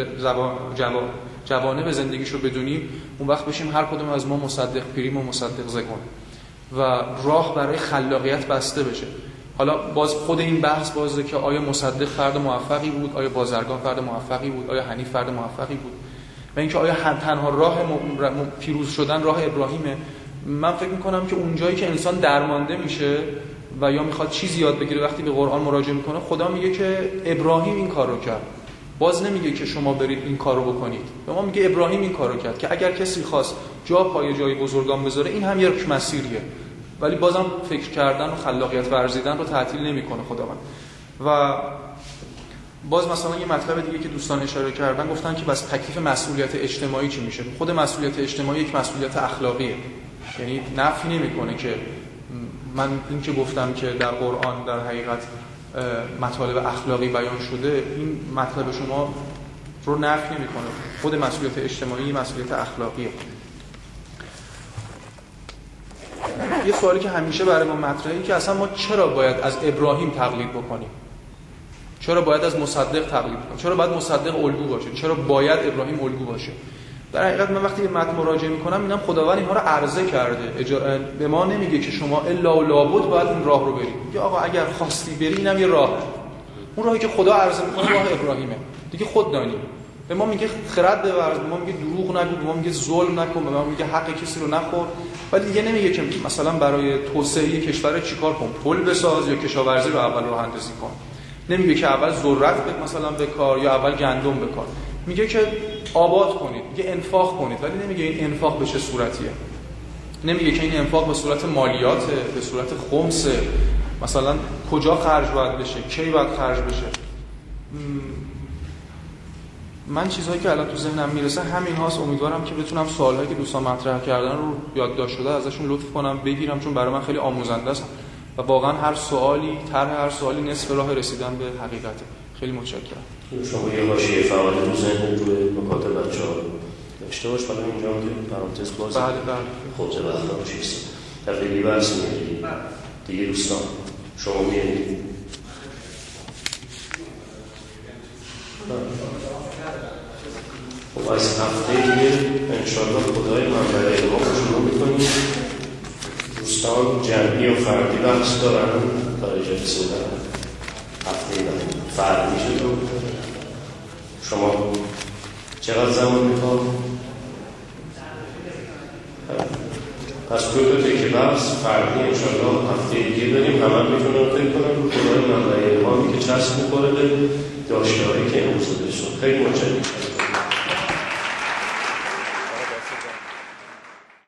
جوانب زندگیشو بدونیم اون وقت بشیم هر کدوم از ما مصدق پریم و مصدق زکون و راه برای خلاقیت بسته بشه. حالا باز خود این بحث بازه که آیا مصدق فرد موفقی بود، آیا بازرگان فرد موفقی بود، آیا حنیف فرد موفقی بود و اینکه آیا تنها راه پیروز شدن راه ابراهیمه. من فکر میکنم که اونجایی که انسان درمانده میشه و یا میخواد چیزی یاد بگیره وقتی به قرآن مراجعه میکنه، خدا میگه که ابراهیم این کار رو کرد، باز نمیگه که شما برید این کار رو بکنید. به ما میگه ابراهیم این کار رو کرد که اگر کسی خواست جا پای جای بزرگان بذاره این هم یک مسیریه، ولی بازم فکر کردن و خلاقیت ورزیدن رو تعطیل نمیکنه خداوند. و باز مثلا یه مطلب دیگه که دوستان اشاره کردن گفتن که بس تکلیف مسئولیت اجتماعی چی میشه. خود مسئولیت اجتماعی یک مسئولیت اخلاقیه، یعنی نفی نمیکنه که من این که گفتم که در قرآن در حقیقت مطالب اخلاقی بیان شده این مطلب شما رو نفی نمیکنه. خود مسئولیت اجتماعی مسئولیت اخلاقیه. یه سوالی که همیشه برای ما مطرحه که اصلا ما چرا باید از ابراهیم تقلید بکنیم؟ چرا باید از مصدق تقلید بکنیم؟ چرا باید مصدق الگو باشه؟ چرا باید ابراهیم الگو باشه؟ در حقیقت من وقتی به متن مراجعه میکنم اینم خداوند اینها رو عرضه کرده. اجاره به ما نمیگه که شما الا و لابد باید این راه رو برید. میگه آقا اگر خواستی بری اینم یه راه. اون راهی که خدا عرضه میکنه راه ابراهیمه. دیگه خود دانی. به ما میگه خرد بورز، به ما میگه دروغ نگو، به ما میگه ظلم نکن، به ما میگه حق کسی رو نخور. ولی دیگه نمیگه که مثلا برای توسعه کشور چیکار کن، پل بساز یا کشاورزی رو اول راه اندازی کن. نمیگه که اول ذرت به مثلا به کار یا اول گندم به کار، میگه که آباد کنید، میگه انفاق کنید، ولی نمیگه این انفاق به چه صورتیه. نمیگه که این انفاق به صورت مالیاته، به صورت خمسه، مثلا کجا خرج باید بشه، کی باید خرج بشه. من چیزهایی که الان تو ذهنم میرسه همین هاست. امیدوارم که بتونم سوالایی که دوستان مطرح کردن رو یادداشت شده ازشون لطف کنم بگیرم، چون برای من خیلی آموزنده است و واقعا هر سوالی، طرح هر سوالی نصف راه رسیدن به حقیقته. خیلی متشکرم. شما یه حاشیه فعال رو ذهن روی نکات بچه‌ها داشته باش، حالا اینجا که پرانتز باز. بله بله. خب زبردست چیست؟ تفصیلی بحث می‌کنید. دیگه دوستان شما می‌بینید. خب از هفته دیگه انشاءالله خدای منبع ما رو شروع می‌کنیم. دوستان جمعی و فردی بحث دارن برای جلسه دارن. هفته دیگه فردی میشه. شما چقدر زمان می‌خواد؟ پس دو تا تکه بحث فردی انشاءالله هفته دیگه داریم. همه میتونن فکر کنن رو خدای منبع ما که چسب می‌خوره به داشته‌هایی که امروز داشتیم. خیلی متشکرم.